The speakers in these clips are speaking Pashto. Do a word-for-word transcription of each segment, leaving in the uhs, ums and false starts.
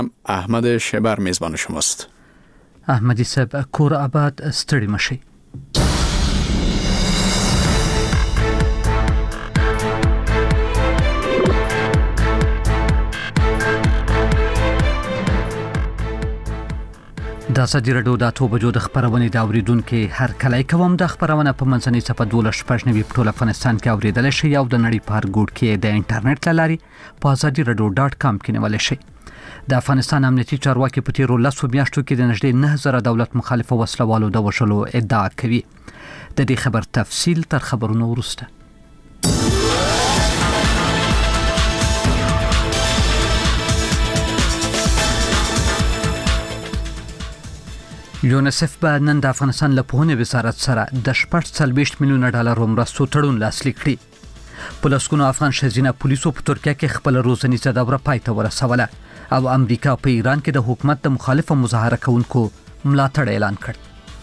احمد شبر میزبان شماست. احمدی صاحب کور آباد، ستړي مشي. د ازادي راډیو د اتو بجو د خبرونې د اوریدونکو هر کله کوم د خبرونه په منځنۍ صفحه دولس شپږ نوي په ټول افغانستان کې اوریدل شي او د نړۍ په هر ګوټ کې د انټرنیټ له لارې په ازادي راډیو ډاټ کام کې نیول شي. د افغانستان امنیتي چارواکي په تیرو لسو میاشتو کې د نږدې نه زره دولت مخالف وسلوالو د وژلو ادعا کوي. د دې خبر تفصیل تر خبرونو وروسته. یونیسف به نن د افغانستان له پوهنې وزارت سره د شپږ څلوېښت میلیونه ډالر مرستو تړون لاسلیک کړی. په لسګونو افغان ښځینه پولیسو په ترکیه کې خپل روزنیزه دوره پای ته ورسوله او امریکا په ایران کې د حکومت د مخالفه مظاهره کوونکو ملاتړ اعلان کړ.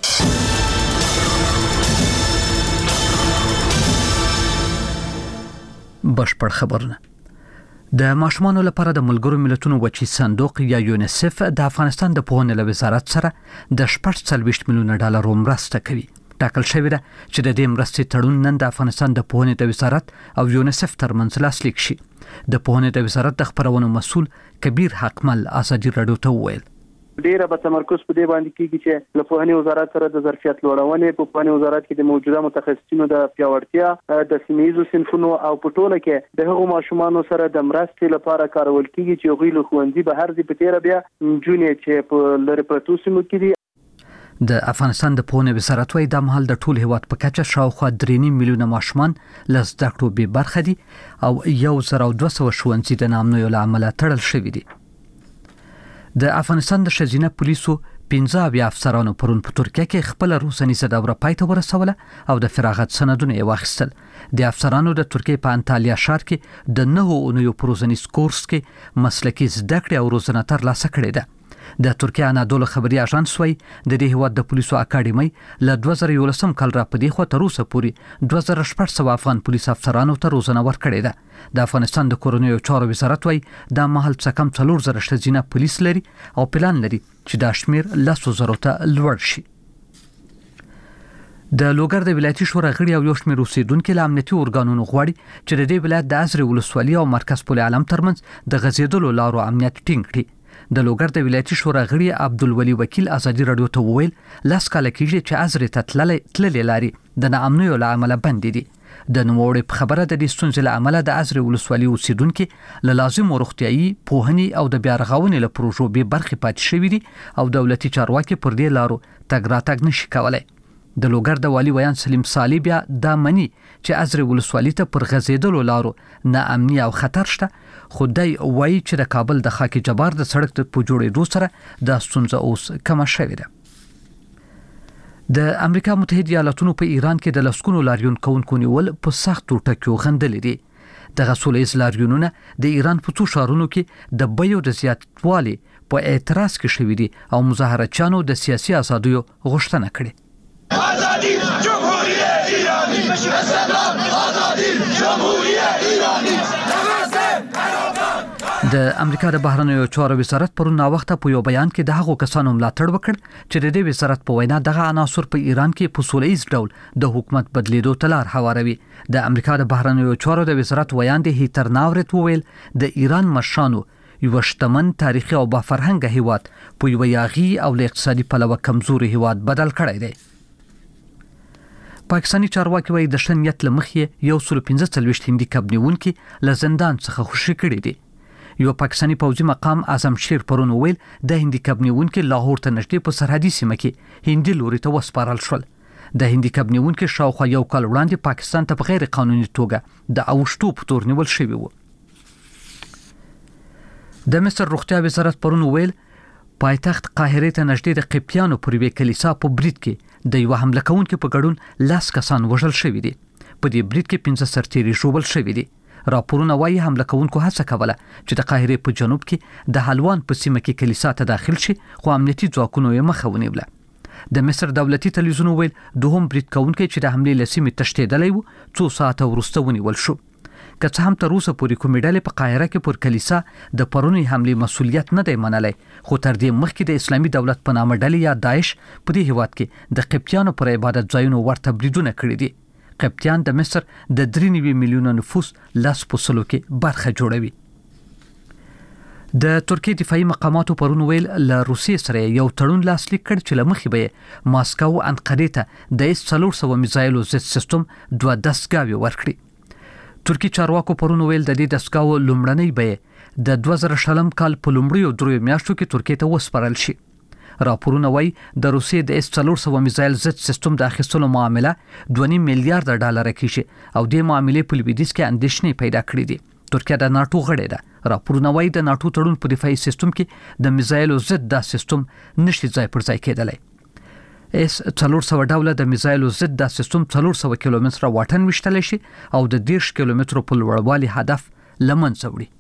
بشپړ خبرونه. د ماشومانو لپاره د ملګرو ملتونو وچی صندوق یا یونیسف د افغانستان د پوهنې له وزارت سره د شپږ څلوېښت میلیونه ډالر مرسته کوي. ټاکل شوې ده چې د دې مرستې تړون نن د افغانستان د پوهنې د وزارت او یونیسف ترمنځ لاسلیک شي. د پوهنې د وزارت د خبرونو مسؤل کبیر حقمل ازادي راډیو ته وویل ډیره به تمرکز په دې باندې کیږي چې له پوهنې وزارت سره د ظرفیت لوړونې په پوهنې وزارت کې د موجوده متخصصینو د پیاوړتیا د سیمه‌ییزو صنفونو او په ټوله کې د هغو ماشومانو سره د مرستې لپاره کارول کیږي چې هغوی له ښوونځي بهر دي په تیره بیا نجونې چې په لرې پرتو سیمو کې دي. د افغانستان د پوهنې وزارت وايي د مهال د ټول هیواد په کچه شاوخوا درې نیم میلیونه ماشومان له زده کړو بې برخه دي او یو زر او دوه سوه ښوونځي د ناامنیو له امله تړل شوي دي. د افغانستان د ښځینه پولیسو پنځه اویا افسرانو پرون په ترکیه کې خپل روزنیزه دوره پای ته ورسوله او د فراغت سندونه یې واخیستل. د افسرانو د ترکیه په انټالیا ښار کې د نهو اونیو په روزنیز کورس کې مسلکي زده کړې او روزنه ترلاسه کړې ده. د ترکیه انادولو خبري اژانس وايي د دې هیواد د پولیسو اکاډمۍ له دوه زره یولسم کال را په دې خوا تر اوسه پورې دوه زره شپږ سوه افغان پولیس افسرانو ته روزنه ورکړې ده. د افغانستان د کورنیو چارو وزارت وايي دا مهال څه کم څلور زره ښځینه پولیس لري او پلان لري چې دا شمیر لسو زرو ته لوړ شي. د لوګر د ولایتي شورا غړي او یو شمېر اوسیدونکو له امنیتي ارګانونو غواړي چې د دې ولایت د ازرې ولسوالي او مرکز پل عالم ترمنځ د غځېدلو لارو امنیت ټینګ کړي. د لوګر د ولایتي شورا غړي عبدالولي وکیل ازادي راډیو ته وویل لاس کاله کېږي چې ازرې ته تللې لارې د ناامنیو له امله بندې دي. د نوموړي په خبره د دې ستونزې له امله د ازرې ولسوالي اوسیدونکو له لازمو روغتیایي پوهنې او د بیا رغونې له پروژو بې برخې پاتې شوي دي او دولتي چارواکي پر دې لارو تګ راتګ نشي کولی. د لوګر د والي ویان سلیم صالح بیا دا مني چې ازرې ولسوالي ته پر غځېدلو لارو ناامني او خطر شته، خو دی وایي چې د کابل د خاکی جبار د سړک په جوړېدو سره دا ستونزه اوس کمه شوې ده. د امریکا متحده ایالاتونو په ایران کې د لسګونو لاریون کوونکو نیول په سختو ټکیو غندلې دي. دغه سوله ییز لاریونونه د ایران په څو ښارونو کې د بیو د زیاتوالي په اعتراض کې شوي دي او مظاهرچیانو د سیاسي ازادیو غوښتنه کړې. آزادی جمهوری ایرانی استقلال آزادی جمهوری ایرانی. د امریکا د بهرنیو چارو وزارت پرون ناوخته په یو بیان کې د هغو کسانو ملاتړ وکړ چې د دې وزارت په وینا دغه عناصر په ایران کې په سوله ییز ډول د حکومت بدلیدو ته لار هواروي. د امریکا د بهرنیو چارو د وزارت ویاند هیتر ناورت وویل د ایران مشرانو یو شتمن تاریخي او با فرهنګ هیواد په یو یاغي او اقتصادي پلوه کمزوري هیواد بدل کړی دی. پاکستانی چارواکي وايي د ښه نیت له مخې یو سل پنځه څلوېښت هندي کب نیونکي له زندان څخه خوشي کړي دي. یو پاکستانی پوځي مقام اعظم شیر پرون ویل د هندي کب نیونکي لاهور ته نږدې په سرحدي سیمه کې هندي لوري ته وسپارل شول. د هندي کب نیونکي شاوخوا یو کال وړاندې پاکستان ته په غیر قانوني توګه د اوشتو په تور نیول شوی وو. د مصر روغتیا وزارت پرون ویل پایتخت قاهره ته نږدې د قبطیانو پر یوې کلیسا په برید کې د یو حمله کوونکي په ګډون لاس کسان وژل شوي دي. په دې برید کې پنځه سرتیري ژوبل شوي دي. راپورونه وايي حمله کوونکو هڅه کوله چې د قاهره په جنوب کې د حلوان په سیمه کې کلیسا ته داخل شي، خو امنیتي ځواکونو یې مخه ونیوله. د مصر دولتي تلویزیون ویل دوهم برید کوونکی چې د حملې له سیمې تښتېدلی و څو ساعته وروسته ونیول شو. که څه هم تر اوسه پورې کومې ډلې په قاهره کې پر کلیسا د پرونی حمله مسولیت نه دی منلی، خو تر دې مخکې د اسلامي دولت په نامه ډلې یا داعش په دې هیواد کې د قبطیانو پر عبادت ځایونو ورته بریدونه کړي دي. قبطیان د مصر د درې نوي میلیونه نفوس لاس په سلو کې برخه جوړوي. د ترکیه دفاعي مقاماتو پرون ویل له روسیې سره یو تړون لاسلیک کړ چې له مخې به ماسکو انقرې ته د اس څلور سوه میزایلو ضد سیستم دوه دستګاوې ورکړي. ترکی چارواکو پرون ویل د دې دستګاو لومړنۍ به د دوه زره شلم کال په لومړیو دریو میاشتو کې ترکیه ته وسپارل شي. راپورونه وایي د روسیې د اس څلور سوه میزایل ضد سیستم د اخیستلو معامله دوه نیم میلیارډ ډالر کېږي او د معاملې په لویدیځ کې اندېښنې پیدا کړې دي. ترکیه د ناتو غړې ده. راپورونه وایي د ناتو تړون په دفاعي سیستم کې د میزایلو ضد دا سیستم نشي ځای پر ځای کېدلی. اس څلور سوه ډوله د میزایلو ضد دا سیستم څلور سوه کیلومتره واټن وشتلی شي او د دېرش کیلومترو په لوړوالي هدف له منځه وړي.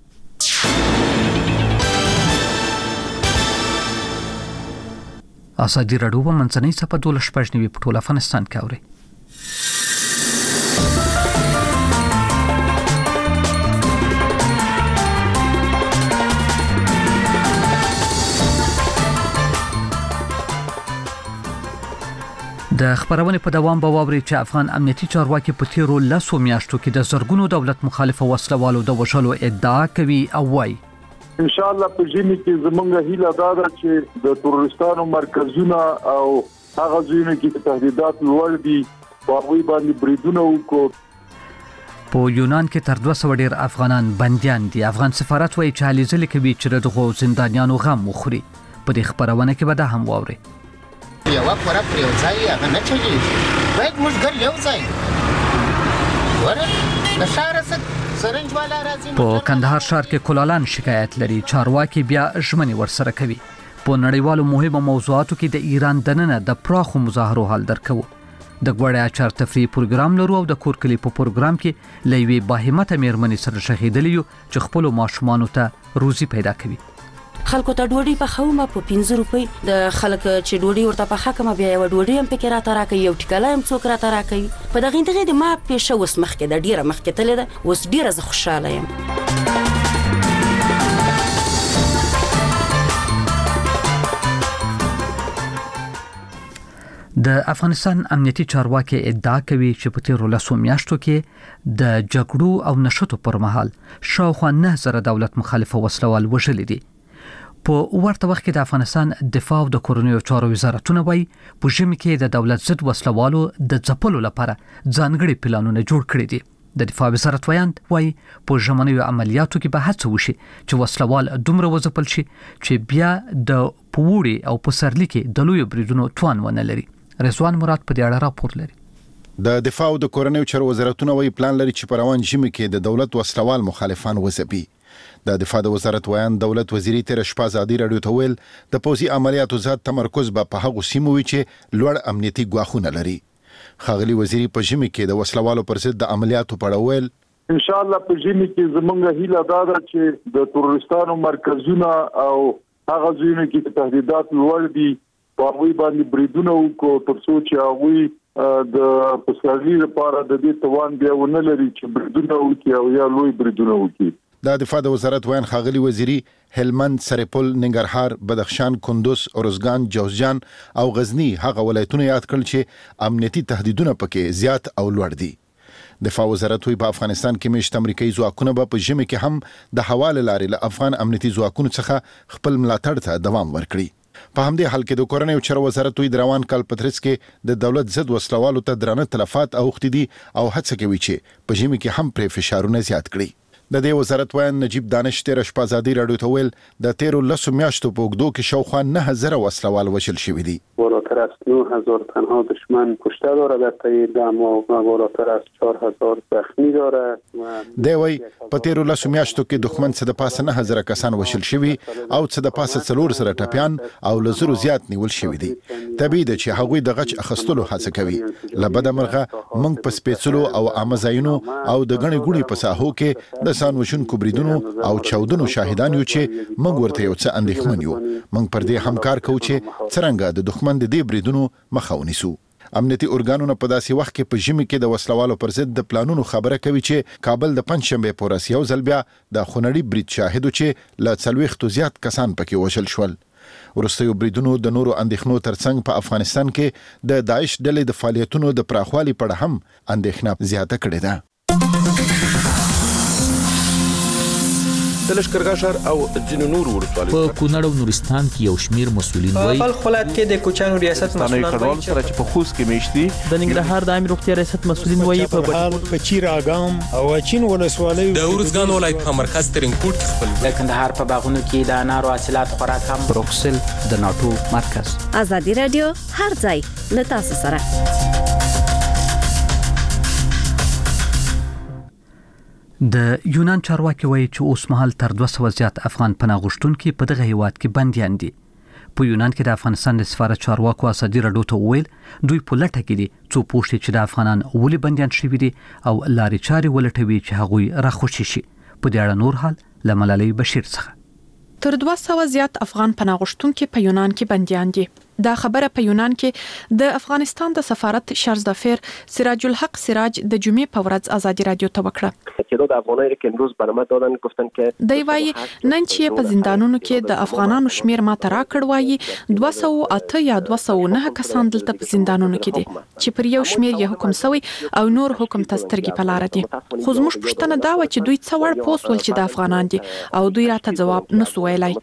ازادي راډیو په منځنۍ صفحه دولس شپږ نوي په ټول افغانستان کې اوري. د خبرونه په دوام به واوري چې افغان امنیتي چارواکي په تیرو لسو میاشتو کې د زرګونو دولت مخالفه وسلوالو د وژلو ادعا کوي او وايي ان شاء الله په ژمي کې زمونږ هیله دا ده چې د تروریستانو مرکزونه او هغه ځایونه کې تهدیدات لوړ دي په هغوی باندې بریدونه وکړو. په یونان کې تر دوه سوه ډیر افغانان بنديان دي. افغان سفارت وايي چې هلې ځلې کوي چې دغه زندانیانو غم وخوري. په دې خبرونه کې به دا هم واوري. یو خبره پر یو ځای هغه نه چلیږي، باید موږ ګر یو ځای ورته د ښار څخه سرنج والا راځي. په کندهار ښار کې کولالان شکایت لري، چارواکي بیا ژمنې ورسره کوي. په نړیوالو مهمو موضوعاتو کې د ایران دننه د پراخو مظاهرو حال درکو. د غوړې اچار تفریح پروګرام لرو او د کورکلی په پروګرام کې لوي باهمته میرمنې سره شهیدلی چې خپل ماشومان ته روزي پیدا کوي. خلکو ته ډوډۍ په خومه په پنځه روپۍ د خلک چې ډوډۍ ورته په حکمه بیا یو ډوډۍ هم پکې راته راکوي، یو ټیکله هم څوک راته راکوي. په دغه دغه د ما پیشه اوس مخکې د ډیره مخکې تللی ده، اوس ډیره زه خوشحاله یم. د افغانستان امنیتي چارواکي ادعا کوي چې په تیرو لسو میاشتو کې د جګړو او نشټو پر مهال شاوخوا نه زره دولت مخالفه وسلوال وژلي دي. په ورته وخت کې د افغانستان دفاع او د کورنیو چارو وزارتونه وایي په ژمي کې د دولت ضد وسلوالو د ځپلو لپاره ځانګړي پلانونه جوړ کړي دي. د دفاع وزارت وایي وایي په ژمنیو عملیاتو کې به هڅه وشي چې وسلوال دومره وځپل شي چې بیا د پوړي او پسرلی کې د لوی بریدونو توان ونه لري. رضوان مراد په دې اړه راپور لري. د دفاع او د کورنیو چارو وزارتونه وایي پلان لري چې په روان ژمي کې د دولت وسلوال مخالفان وځپي. د دفاع د وزارت ویان دولت وزیري تیر شپه ازادي راډیو ته ویل د پوځي عملیاتو ذات تمرکز به په هغو سیمو وي چې لوړ امنیتي ګواښونه لري. ښاغلي وزیري په ژمي کې د وسلوالو پر ضد د عملیاتو په اړه ویل ان شاء الله په ژمي کې زمونږ هیله دا ده چې د تروریستانو مرکزونه او هغه ځایونه کې تهدیدات لوړ دي په هغوی باندې بریدونه وکړو تر څو چې هغوی د پسرلي لپاره د دې توان بیا ونه لري چې بریدونه وکړي او یا لوی بریدونه وکړي. د دفاع د وزارت ویان ښاغلي وزیري هلمند، سرپل، ننګرهار، بدخشان، کندوز، ارزګان، جوزجان او غزنی هغه ولایتونه یاد کړل چې امنیتي تهدیدونه پکې زیات او لوړ دي. دفاع وزارت وی په افغانستان کې مشت امریکایي ځواکونه به په ژمي کې هم د حواله لارې له افغان امنیتي ځواکونو څخه خپل ملاتړ ته دوام ورکړي. په همدې حال کې د کورنیو چارو وزارت وی روان کال په ترڅ کې د دولت ضد وسلوالو ته درنه تلفات اوښتي دي او هڅه کوي چې په ژمي کې هم پر فشارونه زیات کړي. د دې وزارت ویان نجیب دانش تیر شپه ازادي راډیو ته ویل د تیرو لسو میاشتو په اوږدو کې شاوخوا نه زره وسلوال وژل شوي دي. بالاتر از نه هزار تنها دشمن کشته داره در طی دم و بالاتر از چهار هزار زخمی داره. دی وی په تیرو لسو میاشتو کې دښمن څه د پاسه نه هزاره کسان وژل شوي او څه د پاسه څلور زره ټپیان او له زرو زیات نیول شوي دي. طبیعي ده چې هغوی د غچ اخیستلو هڅه کوي. له بده مرغه موږ په سپېڅلو او عامه ځایونو او د ګڼې ګوڼې په ساحو کې د ځان وژونکو بریدونو او چاودنو شاهدان یو چې موږ ورته یو څه اندېښمن یو. موږ پر دې هم کار کوو چې څرنګه د دښمن د دې بریدونو مخه ونیسو. امنیتي اورګانونه په داسې وخت کې په ژمي کې د وسلوالو پر ضد د پلانونو خبره کوي چې کابل د پنځشنبه په ورځ یو ځل بیا د خونړي برید شاهد چې له څلوېښتو زیات کسان پکې وژل شول. ورستیو بریدونو د نورو اندېښنو ترڅنګ په افغانستان کې د داعش ډلې د فعالیتونو د پراخوالي په اړه هم اندېښنه زیاته کړې ده. د لشکرګاه ښار او ځینو نورو ولسوالیو په کونړ او نورستان کې یو شمیر مسؤلین وایي په خپل ولایت کې د کوچانو ریاست مسؤلان وایي سره چې په خوست کې میشتي د ننګرهار د عامه روغتیا ریاست مسؤلین وایي په بهال په چیر اګام او چین ولسوالیو د ورزګان ولایت په مرکز ترنګپورټ کې خپل د کندهار په باغونو کې د انارو حاصلات خوراک هم بروکسل د ناتو مرکز. ازادي رادیو هر ځای له تاسو سره. د یونان چارواکي وایي چې اوس مهال تر دوه سوه زیات افغان پناه غوښتونکي په دغه هیواد کې بنديان دي. په یونان کې د افغانستان د سفارت چارواکو ازادي رادیو ته وویل دوی په لټه کې دي څو پوښتنې چې د افغانان ولې بنديان شوي دي او لارې چارې ولټوي چې هغوی راخوشي شي. په دې اړه نور حال له ملالۍ بشیر څخه. تر دوه سوه زیات افغان پناه غوښتونکي په یونان کې بنديان دي. دا خبره په یونان کې د افغانستان د سفارت شارزدافر سراج الحق سراج د جمعې په ورځ ازادي رادیو ته وکړه. چې د افغانانو کې امروز برآمد دادن گفتن که دی وایي نن چې په زندانونو کې د افغانانو شمیر ما ترا کړ وایي دوه سوه اته یا دوه سوه نه کسان دلته په زندانونو کې دي چې پر یو شمیر یې حکم شوی او نور حکم ته سترګې په لار دي. خو زموږ پوښتنه دا و چې دوی څه وړ پوسول چې د افغانان دي او دوی راته جواب نه سو ویلای.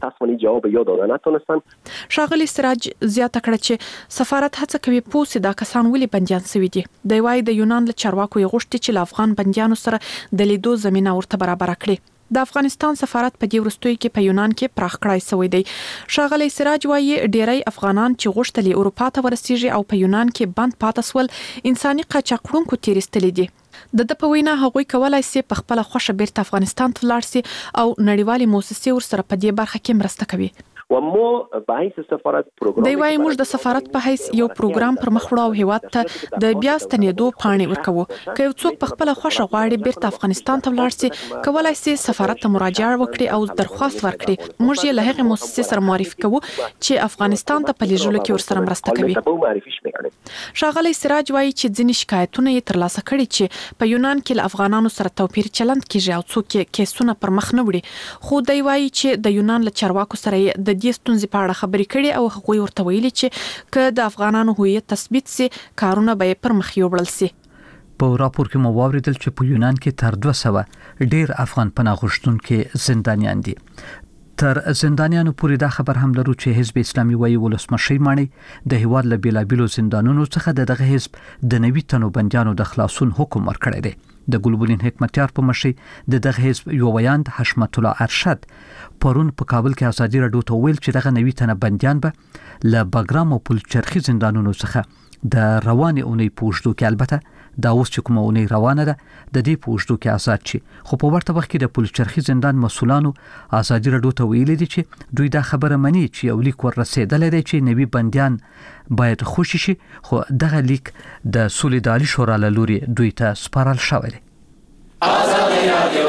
شاغلی سراج زیاته کړه چې سفارت هڅه کوي پوسې دا کسان ولې بنديان شوي دي. دی وایي د یونان له چارواکو یې غوښتي چې له افغان بنديانو سره د لیدو زمينه ورته برابر کړي. د افغانستان سفارت په دې وروستیو کې په یونان کې پراخ کړای شوی دی. شاغلی سراج وایي ډیری افغانان چې غوښتل اروپا ته ورسیږي او په یونان کې بند پاتې سول انساني قاچاقړونکو تیرستلې دي. د د په وینا هغوی کولای شي په خپل خوښه بیرته افغانستان ته لاړ شي او نړیوالې مؤسسې ورسره په دې برخه کې مرسته کوي. و مو به حیث سفارت پروګرام دی وایي موږ د سفارت په حیث یو پروګرام پر مخ وړو او هیواد ته د بیا ستنېدو پاڼې ورکوو. که یو څوک په خپل خوښه غواړي بیرته افغانستان ته ولاړ شي کولای شي سفارت ته مراجعه وکړي او درخواست ورکړي. موږ یې له هغې مؤسسې سره معرفي کوو چې افغانستان ته په لیږلو کې ورسره مرسته کوي. شاغلی سراج وایي چې ځینې شکایتونه یې ترلاسه کړي چې په یونان کې له افغانانو سره توپیر چلند کیږي او څوک یې کیسونه پر مخ نه وړي. خو دی وایي چې د یونان له چارواکو سره د دې ستونزې په اړه خبرې کړي او هغوی ورته ویلي چې که د افغانانو هویت تثبیت سي کارونه به پر مخ یوړل سي. په راپور کې مو واوریدل چې په یونان کې تر دوه سوه ډیر افغان پناه غوښتونکي زندانیان دي. تر زندانیانو پورې دا خبر هم لرو چې حزب اسلامي وایي ولسمشر مانی د هیواد له بیلابیلو زندانونو څخه د دغه حزب د نوي تنو بنديانو د خلاصون حکم ورکړی دی. د ګلبولین حکمتیار په مشرۍ د دغه حزب یو ویاند حشمت الله ارشد پرون په کابل کې ازادي رادیو ته ویل چې دغه نوي تنه بنديان به له بګرام او پلچرخي زندانونو څخه د رواني اونۍ پوښتو کې البته دا اوس چې کومه اونۍ روانه ده د دې پوښتو کې آزاد شي. خو په ورته وخت کې د پلچرخي زندان مسولانو ازادي رادیو ته ویلي دي چې دوی دا خبره مني چې یو لیک ورسېدل دی چې نوي بنديان باید خوشي شي. خو دغه لیک د سولیداري شورا له لوري دوی ته سپارل شوی دی. ازادي رادیو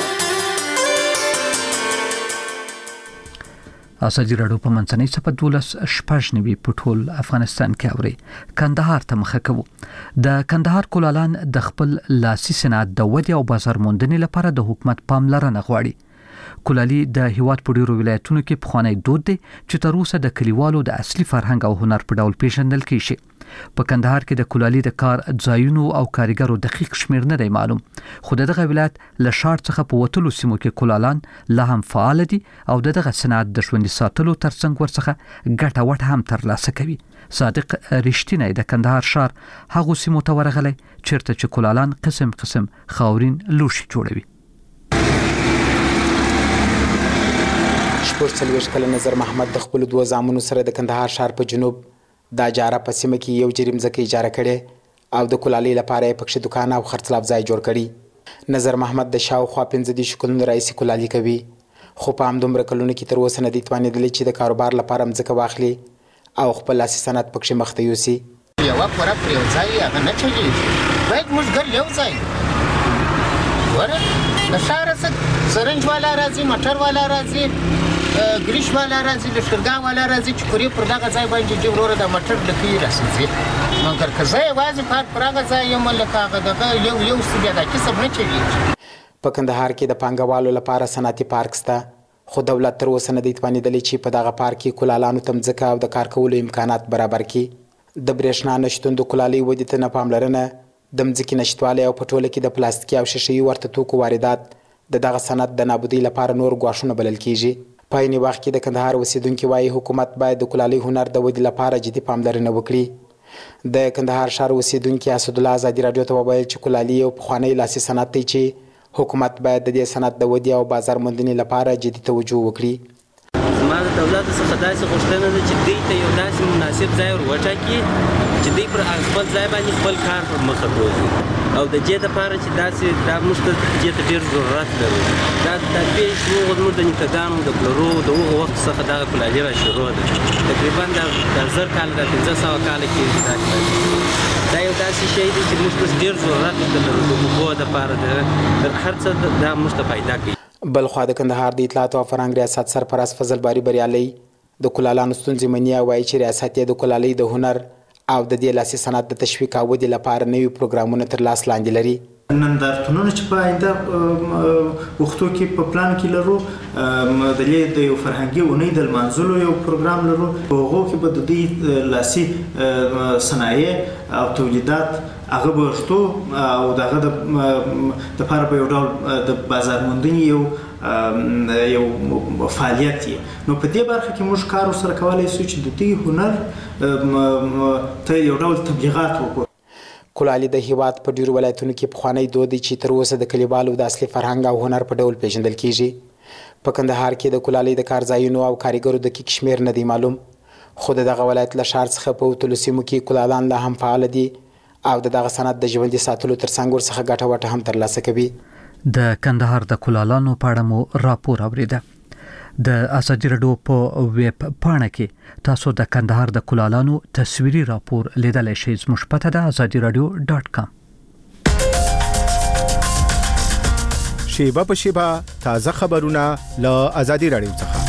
ازادي رادیو په منځنۍ صفه دولس شپږ نوي په ټول افغانستان کې اوري. کندهار ته مخه کوو. د کندهار کولالان د خپل لاسي صنعت د ودې او بازار موندنې لپاره د حکومت پاملرنه غواړي. کولالي د هیواد په ډیرو ولایتونو کې پخوانی دود دی چې تر اوسه د کلیوالو د اصلي فرهنګ او هنر په ډول پیژندل کیږي. په کندهار کې د کولالي د کار ځایونو او کارګرو دقیق شمیر نه دی معلوم. خو دغه ولایت له شار څخه په وتلو سیمو کې کولالان لا هم فعال دي او دغه صنعت د ژوندۍ ساتلو ترڅنګ ورڅخه ګټه وټه هم ترلاسه کوي. صادق رښتینی د کندهار شار هغه سیمو ته ورغلی چیرته چې کولالان قسم قسم خاورین لوښي جوړوي. شپږ څلوېښت کلن نظر محمد د خپلو دوه زامنو سره د کندهار ښار په جنوب د اجاره په سیمه کې یو جریم ځکه اجاره کړې او د کولالۍ لپاره یې پکښې دکان او خرڅلاف ځای جوړ کړي. نظر محمد د شاوخوا پنځه دېرشو کلونو راهیسې کولالي کوي خو په همدومره کلونو کې تر اوسه نه دی توانېدلی چې د کاروبار لپاره مځکه واخلي او خپل لاسي صنعت پکښې مخ ته یوسي. یوه پوره پر یو ځای هغه نه چلېږي. باید موږ ګر یو ځای ګوره له ښاره څه سرنج والا راځي موټر والا راځي ګریش والا راځي لښکرګاه والا راځي چې کورې پر دغه ځای باندې چې وروره د موټر لکې راسځي مګر که زه یوازې پارک پر هغه ځای یم لکه هغه دغه یو یو څه بیا دا کسب نه چلېږي. په کندهار کې د پانګوالو لپاره صنعتي پارک شته، خو دولت تر اوسه نه دی توانېدلی چې په دغه پارک کې کولالانو ته مځکه او د کار کولو امکانات برابر کړي. د برېښنا نشتون د کولالۍ ودې ته نه پاملرنه، د مځکې نشتوالی او په ټوله کې د پلاستیکي او شیشهیي ورته توکو واردات د دغه صنعت د نابودۍ لپاره نور ګواښونه بلل کیږي. په عیني وخت کې د کندهار اوسیدونکي وایي حکومت باید د کولالۍ هنر د ودې لپاره جدي پاملرنه وکړي. د کندهار ښار اوسیدونکي اسدالله ازادي راډیو ته وویل چې کولالي یو پخوانی لاسي صنعت دی چې حکومت باید د دې صنعت د ودې او بازار موندنې لپاره جدي توجه وکړي. زما د دولت څخه داسې غوښتنه ده چې دوی ته یو داسې مناسب ځای ور وټاکي چې دوی پر خپل ځای باندې خپل کار پر مخه بوځي او د دې دپاره چې داسې دا موږ ته دې ته ډېر ضرورت لرو. دا د تربیې چې موږ زموږ د نیکهګانو د پلرو د هغو وخت څخه دغه کولالي را شروع ده. تقریبا د زر کاله د پنځه سوه کاله کې دا کولالي دا یو داسې شی دی چې موږ ته ډېر ضرورت لرو د اوبو دپاره د هر څه دا موږ ته پیدا کوي. بلخوا د کندهار د اطلاعاتو او فرهنګ ریاست سرپرست فضل باري بریالي د کولالانو ستونزې مني او وایي چې ریاست یې د کولالۍ د هنر او د دې لاسي صنعت د تشویق او ودې لپاره نوي پروګرامونه تر لاس لاندې لري. نندارتونونه چې په آینده وختو کې په پلان کې لرو، د دې د یو فرهنګي اونۍ د لمانځلو یو پروګرام لرو. په هغو کې به د دوی لاسي صنایع او تولیدات هغه به شتو او د هغه دپاره به یو ډول د بازار موندنې یو یو فعالیت دی. نو په دې برخه کې موږ کار ورسره کولی شو چې د دې هنر ته یو ډول تبلیغات وکړو. کولالي د هیواد په ډیرو ولایتونو کې پخوانی دود دی چې تر اوسه د کلیوالو د اصلي فرهنګ او هنر په ډول پیژندل کیږي. په کندهار کې د کولالۍ د کار ځایونو او کاریګرو دقیق شمیر نه دی معلوم، خو د دغه ولایت له ښار څخه په وتلو سیمو کې کولالان لا هم فعال دي او د دغه صنعت د ژوندي ساتلو ترڅنګ ورڅخه ګټه وټه هم ترلاسه کوي. د کندهار د کولالانو په اړه مو راپور اوریده. د ازادي راډیو په ویب پاڼه کې تاسو د کندهار د کولالانو تصویري راپور لیدلای شئ. زموږ پته ده ازادي راډیو ډاټ کام. شیبه په شیبه تازه خبرونه له ازادي راډیو څخه.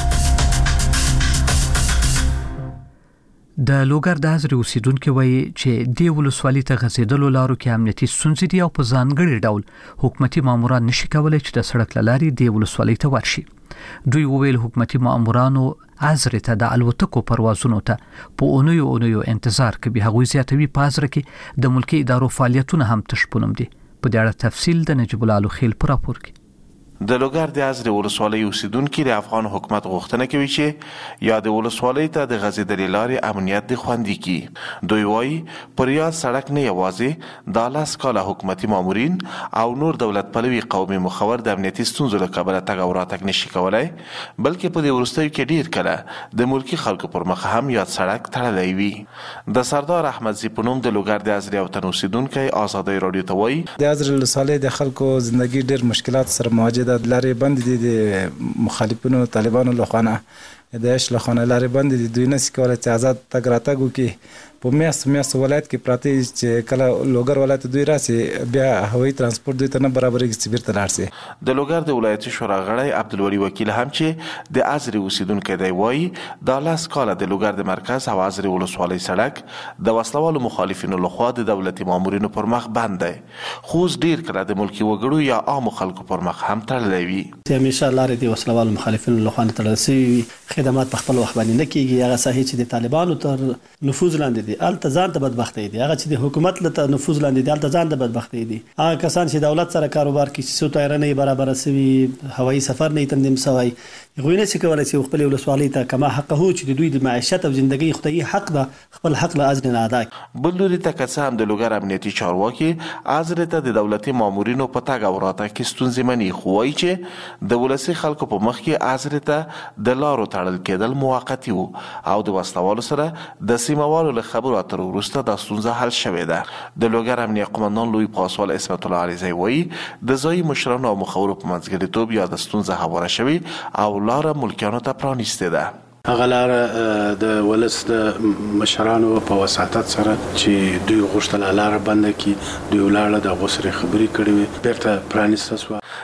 د لوګر د ازري اوسیدونکو وایي چې د ولسوالۍ ته غځېدلو لارو کې امنیتي ستونزې دي او په ځانګړي ډول حکومتي ماموران نشي کولای چې د سړک لارې د ولسوالۍ ته ورشي. دوی وویل حکومتي مامورانو ازري ته د الوتکو پروازونو ته په اونیو اونیو انتظار کوي. هغوی زیاتوي په ازره کې د ملکي ادارو فعالیتونه هم تشپونم دي. په دې اړه تفصیل د نجیب الله لوخیل په راپور کې. د لوګر د ازري ولسوالۍ اوسیدونکي د افغان حکومت غوښتنه کوي چې یا د ولسوالۍ ته د غځېدلې لارې امنیت د خوندي کړي. دوی وایي پر یاد سړک نه یوازې د لاس کاله حکومتي مامورین او نور دولت پلوي قومي مخور د امنیتي ستونزو له کبله تګ او راتګ نشي کولای، بلکې په دې وروستیو کې ډیر کله د ملکي خلکو پر مخ هم یاد سړک تړلی وي. د سردار احمدزي په نوم د لوګر د ازري وطن اوسیدونکی ازادي راډیو ته وایي د ازري ولسوالۍ د خلکو ژوندۍ ډیر مشکلات سره مواجه د لارې بند دي. د مخالفینو طالبانو لخوا د اش لخوا لارې بند دي. دوی نشي کولای چې آزاد تګ راتګ وکړي. په میاشت میاشت ولایت کې پراته چې کله لوګر ولایت دوی راسي بیا هوایي ترانسپورت دوی ته نه برابرېږي چې بیرته لاړ شي. د لوګر د ولایتي شورا غړی عبدالولي وکیل هم چې د ازري اوسیدونکی دی وایي د لاس کاله د لوګر د مرکز او ازري ولسوالۍ سړک د وسلوالو مخالفینو لخوا د دولتي مامورینو پر مخ بند دی، خو اوس ډیر کله د ملکي وګړو یا عامو خلکو پر مخ هم تړلی وي. همیشه لارې د وسلوالو مخالفینو لخوا نه تړل شوي وي. خدمات په خپل وخت باندې نه کیږي. هغه ساحې چې د طالبانو تر نفوذ لاندې دي الته ځان ته بدبختي دي. هغه چې د حکومت له نفوذ لاندې دي الته ځان ته بدبختي دي. هغه کسان چې دولت سره کاروبار کوي چې سوتایره نه برابر شوي، هوایي سفر نه تنظیم شوی، هغوی نه شي کولی چې خپل ولسوالۍ ته کما حق هو چې د دوی د معیشت او ژوندۍ خدایي حق ده خپل حق له ازري نه ادا کړي. بل لوري ته که څه هم د لوګر امنیتي چارواکي ازري ته د دولتي مامورینو په تګ او راتګ کې ستونزې مني، خو وایي چې د ولسي خلکو په مخ کې ازري ته د لارو تړل کېدل موقتي وو او د وسلوالو سره د سیموالو له خبرو اترو وروسته دا ستونزه حل شوې ده. د لوګر امنیه قمندان لوی پاسوال اسمت الله علیزی وایي د ځایي مشرانو او مخورو په منځګړیتوب یا د ستونزه هواره شوي او لاره ملکیانو ته پرانیستې ده. هغه لاره د ولس د مشرانو په وساطت سره چې دوی غوښتل لاره بنده کړي، دوی ولاړه د غوسري خبرې کړې وي بیرته پرانیسته شوه.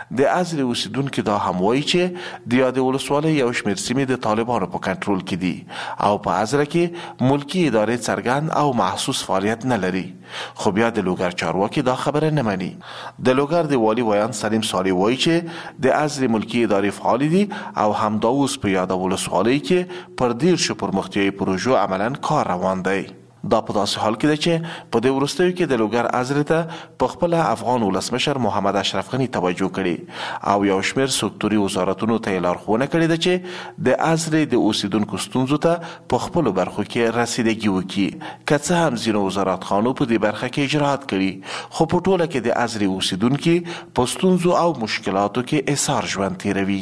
د ازرې اوسیدونکو دا هم وایي چې د یادې ولسوالۍ یو شمېر سیمې د طالبانو په کنټرول کې دي او په ازره کې ملکی ادارې څرګند او محسوس فعالیت نه لري. خو بیا د لوګر چارواکي دا خبره نه مني. د لوګر د والي ویان سلیم صالح وایي چې د ازرې ملکی ادارې فعال دي او همدا اوس په یاده ولسوالۍ کې پر دیرشو پرمختیایي پروژو عملاً کار روان دی. دا په داسې حال کې ده چې په دې وروستیو کې د لوګر ازرې ته په خپله افغان ولسمشر محمد اشرف غني توجه کړې او یو شمېر سکتوري وزارتونو ته یې لارښوونه کړې ده چې د ازرې د اوسیدونکو ستونزو ته په خپلو برخو کې رسیدګي وکړي. که څه هم ځینو وزارت خانو په دې برخه کې اجراات کړي خو په ټوله کې د ازرې اوسیدونکي په ستونزو او مشکلاتو کې ایثار ژوند تیروي.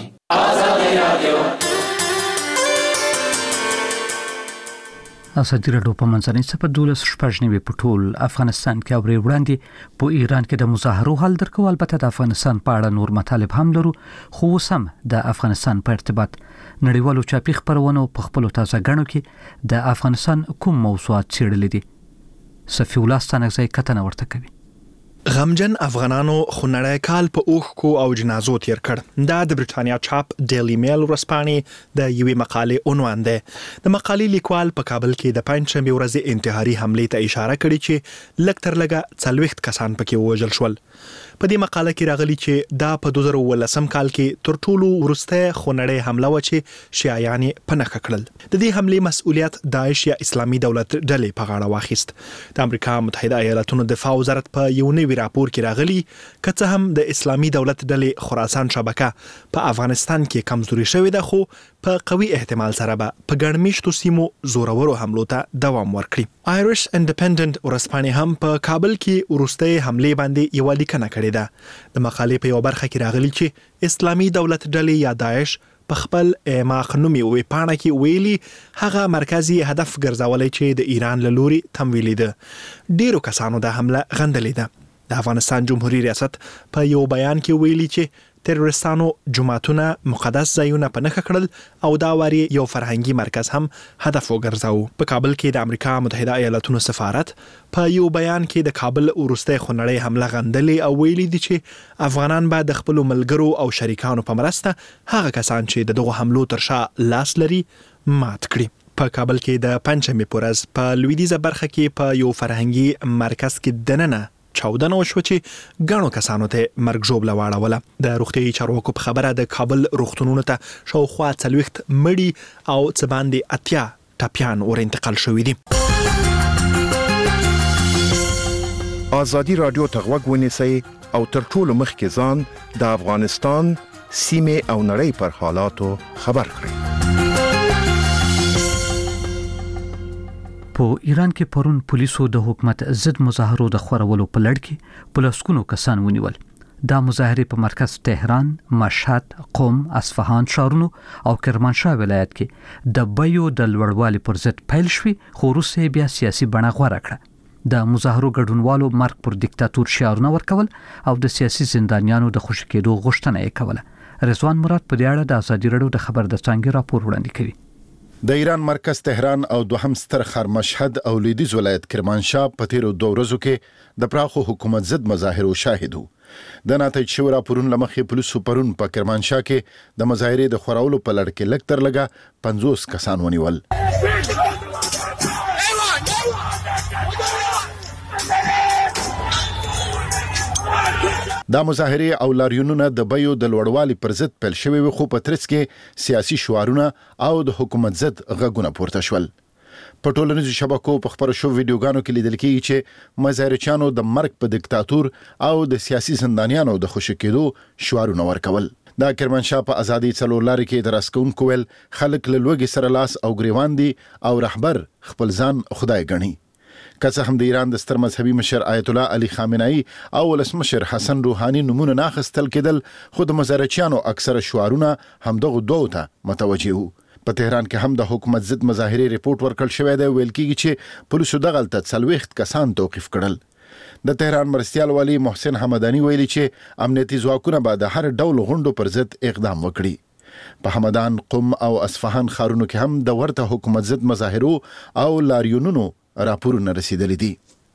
ازادي راډیو په منځنۍ صفحه دولس شپږ نیوي په ټول افغانستان کې اوري وړاندې په ایران کې د مظاهرو حل درکو. البته د افغانستان په اړه نور مطالب هم لرو خو سم د افغانستان په ارتباط نړیوالو چاپی خبرونو په خپل تازه غنو کې د افغانستان کوم موضوعات څېړل دي. صفي الله ستانګزی کتنه ورته کوي. غمجن افغانانو خنړی کال په اوښکو او جنازو تیر کړ. دا د برټانیا چاپ ډیلی میل ورځپاڼې د یوې مقالې عنوان دی. د مقالې لیکوال په کابل کې د پنځشنبې ورځې انتحاري حملې ته اشاره کړې چې لږ تر لږه څلوېښت کسان پکې ووژل شول. په دې مقاله کې راغلي چې دا په دوه زره ولسم کال کې تر ټولو وروسته خنړی حمله و چې شیعیان یې په نښه کړل. د دې حملې مسؤلیت داعش یا اسلامي دولت ډلې په غاړه واخیست. د امریکا متحده ایالاتونو دفاع وزارت په یو نوي راپور کې راغلي که څه هم د اسلامي دولت ډلې خراسان شبکه په افغانستان کې کمزوري شوې ده خو په قوي احتمال سره به په ګڼمېشتو سیمو زورورو حملو ته دوام ورکړي. آیرش انډیپندنت ورځپاڼې هم په کابل کې وروستۍ حملې باندې یوه لیکنه کړې ده. د مقالې په یو برخه کې راغلي چې اسلامي دولت ډلې یا داعش په خپل اعماق نومي ویبپاڼه کې ویلي هغه مرکزي هدف ګرځولای چې د ایران له لوري تمویلي ده. ډیرو کسانو د حمله غندلې ده. د افغانستان جمهوریت ریاست په یو بیان کې ویلي چې تروریستانو جماعتونه مقدس ځایونه په نښه کړل او دا واري یو فرهنګي مرکز هم هدف وګرځاو. په کابل کې د امریکا متحده ایالاتونو سفارت په یو بیان کې د کابل وروستۍ خنړی حمله غندلې او ویلي دي چې افغانان به د خپل ملګرو او شریکانو په مرسته هغه کسان چې د دغه حملو تر شا لاس لري مات کړي. په کابل کې د پنځمې پورز په لویدیزه برخه کې په یو فرهنګي مرکز کې دننه چاودنه وشوه چې ګڼو کسانو ته مرګ ژوبله واړوله. د روغتیايي چارواکو په خبره د کابل روغتونونو ته شاوخوا څلوېښت مړي او څه باندې اتیا ټپیان ور انتقال شوي دي. ازادي راډیو ته غوږ ونیسئ او تر ټولو مخکې ځان د افغانستان سیمې او نړۍ پر حالاتو خبر کړئ. په ایران کې پرون پولیسو د حکومت ضد مظاهرو د خورولو په لړ کې پولیسونو کسان ونیول. دا مظاهره په مرکز تهران، مشهد، قم، اصفهان ښارونو او کرمانشاه ولایت کې د بیو د لوړوالي پر ضد پیل شوي خو وروسته بیا سیاسي بڼه غوره کړه. د مظاهرو ګډونوالو مرګ پر دیکتاتور شعارونه ورکول او د سیاسي زندانیانو د خوشي کېدو غوښتنه یې کوله. رضوان مراد په دې اړه د ازادي راډیو د خبر د څانګې راپور وړاندې کوي. د ایران مرکز تهران او دوهم ستر ښار مشهد او لویدیځ ولایت کرمانشاه په تیرو دوه ورځو کې د پراخو حکومت ضد مظاهرو شاهد وو. د ناتایج شوي راپورونو له مخې پولیسو پرون په کرمانشاه کې د مظاهرې د خورولو په لړ کې لږ تر لږه پنځوس کسان ونیول. دا مظاهرې او لاریونونه د بیو د لوړوالي پر ضد پیل شوي وو خو په ترڅ کې سیاسي شعارونه او د حکومت ضد غږونه پورته شول. په ټولنیزو شبکو په خبرو شو ویډیوګانو کې لیدل کېږي چې مظاهرچیانو د مرګ په دیکتاتور او د سیاسي زندانیانو د خوشي کېدو شعارونه ورکول. دا کرمانشاه په ازادي څلور لارې کې د راسکونکو ول خلک له لوګي سره لاس او ګریوان دي او رهبر خپل ځان خدای ګڼي. که څه هم د ایران د ستر مذهبي مشر آیت الله علي خامنه‌ای او ولسمشر حسن روحاني نمونه ناخستل کېدل خو د مظاهرچیانو اکثره شعارونه همدغه دوه ته متوجه وو. په تهران کې هم د حکومت ضد مظاهرې ریپورت ورکړل شوی دی. ویل کېږي چې پولیسو دغلته څلوېښت کسان توقیف کړل. د تهران مرستیال والی محسن حمدانی ویلي چې امنیتي ځواکونه به د هر ډول غونډو پر ضد اقدام وکړي. په همدان، قم او اصفهان ښارونو کې هم د ورته حکومت ضد مظاهرو او لاریونونو راپورونه رسیدلي دي.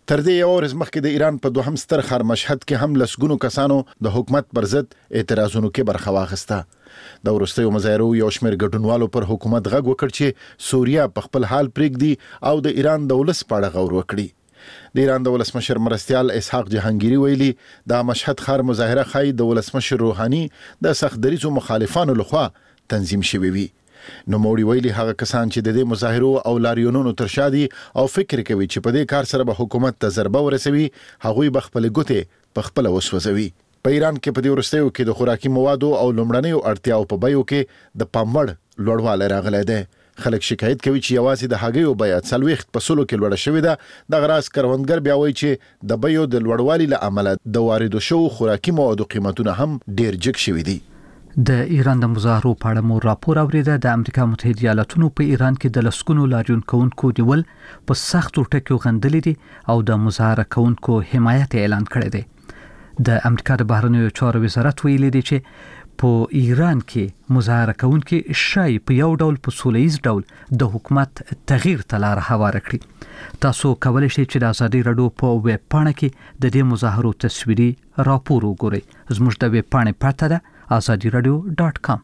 تر دې یو ورځ مخکې د ایران په دوهم ستر ښار مشهد کې هم لسګونو کسانو د حکومت پر ضد اعتراضونو کې برخه واخیسته. د وروستیو مظاهرو یو شمېر ګډونوالو پر حکومت غږ وکړ چې سوریا په خپل حال پرېږدي او د ایران د ولس په اړه غور وکړي. د ایران د ولسمشر مرستیال اسحاق جهانگیری ویلي د مشهد ښار مظاهره ښایي د ولسمشر روحاني د سخت دریځو مخالفانو لخوا تنظیم شوې وي. نو موري ویلي هغه کسان چې د دې مظاهرو او لاریونونو تر شا دي او فکر کوي چې په دې کار سره به حکومت ته ضربه ورسوي، هغوی به خپل ګوتې په خپل وسوځوي. په ایران کې په دې وروستیو کې د خوراکي موادو او لومړنیو اړتیاو په بیو کې د پاموړ لوړوالی راغلی دی. خلک شکایت کوي چې یوازې د هګیو بیه څلوېښت په سلو کې لوړه شوې ده. دغه راز کروندګر بیا وایي چې د بیو د لوړوالي له امله د واردو شوو خوراکي موادو قیمتونه هم ډېر جګ شوي دي. د ایران د مظاهرو په اړه مو راپور اوریده. د امریکا متحده ایالاتونو په ایران کې د لسګونو لاریون کوونکو نیول په سختو ټکیو غندلې دي او د مظاهره کوونکو حمایت اعلان کړی دی. د امریکا د بهرنیو چارو وزارت ویلي دی چې په ایران کې مظاهره کوونکي شای په یو ډول په سولهییز ډول د حکومت تغییر ته لار هواره کړي. تاسو کولی شئ چې د ازادي راډیو په ویب پاڼه کې د دې مظاهرو تصویري راپور وګورئ. زموږ د ویب پاڼې پته ده azadi radio dot com.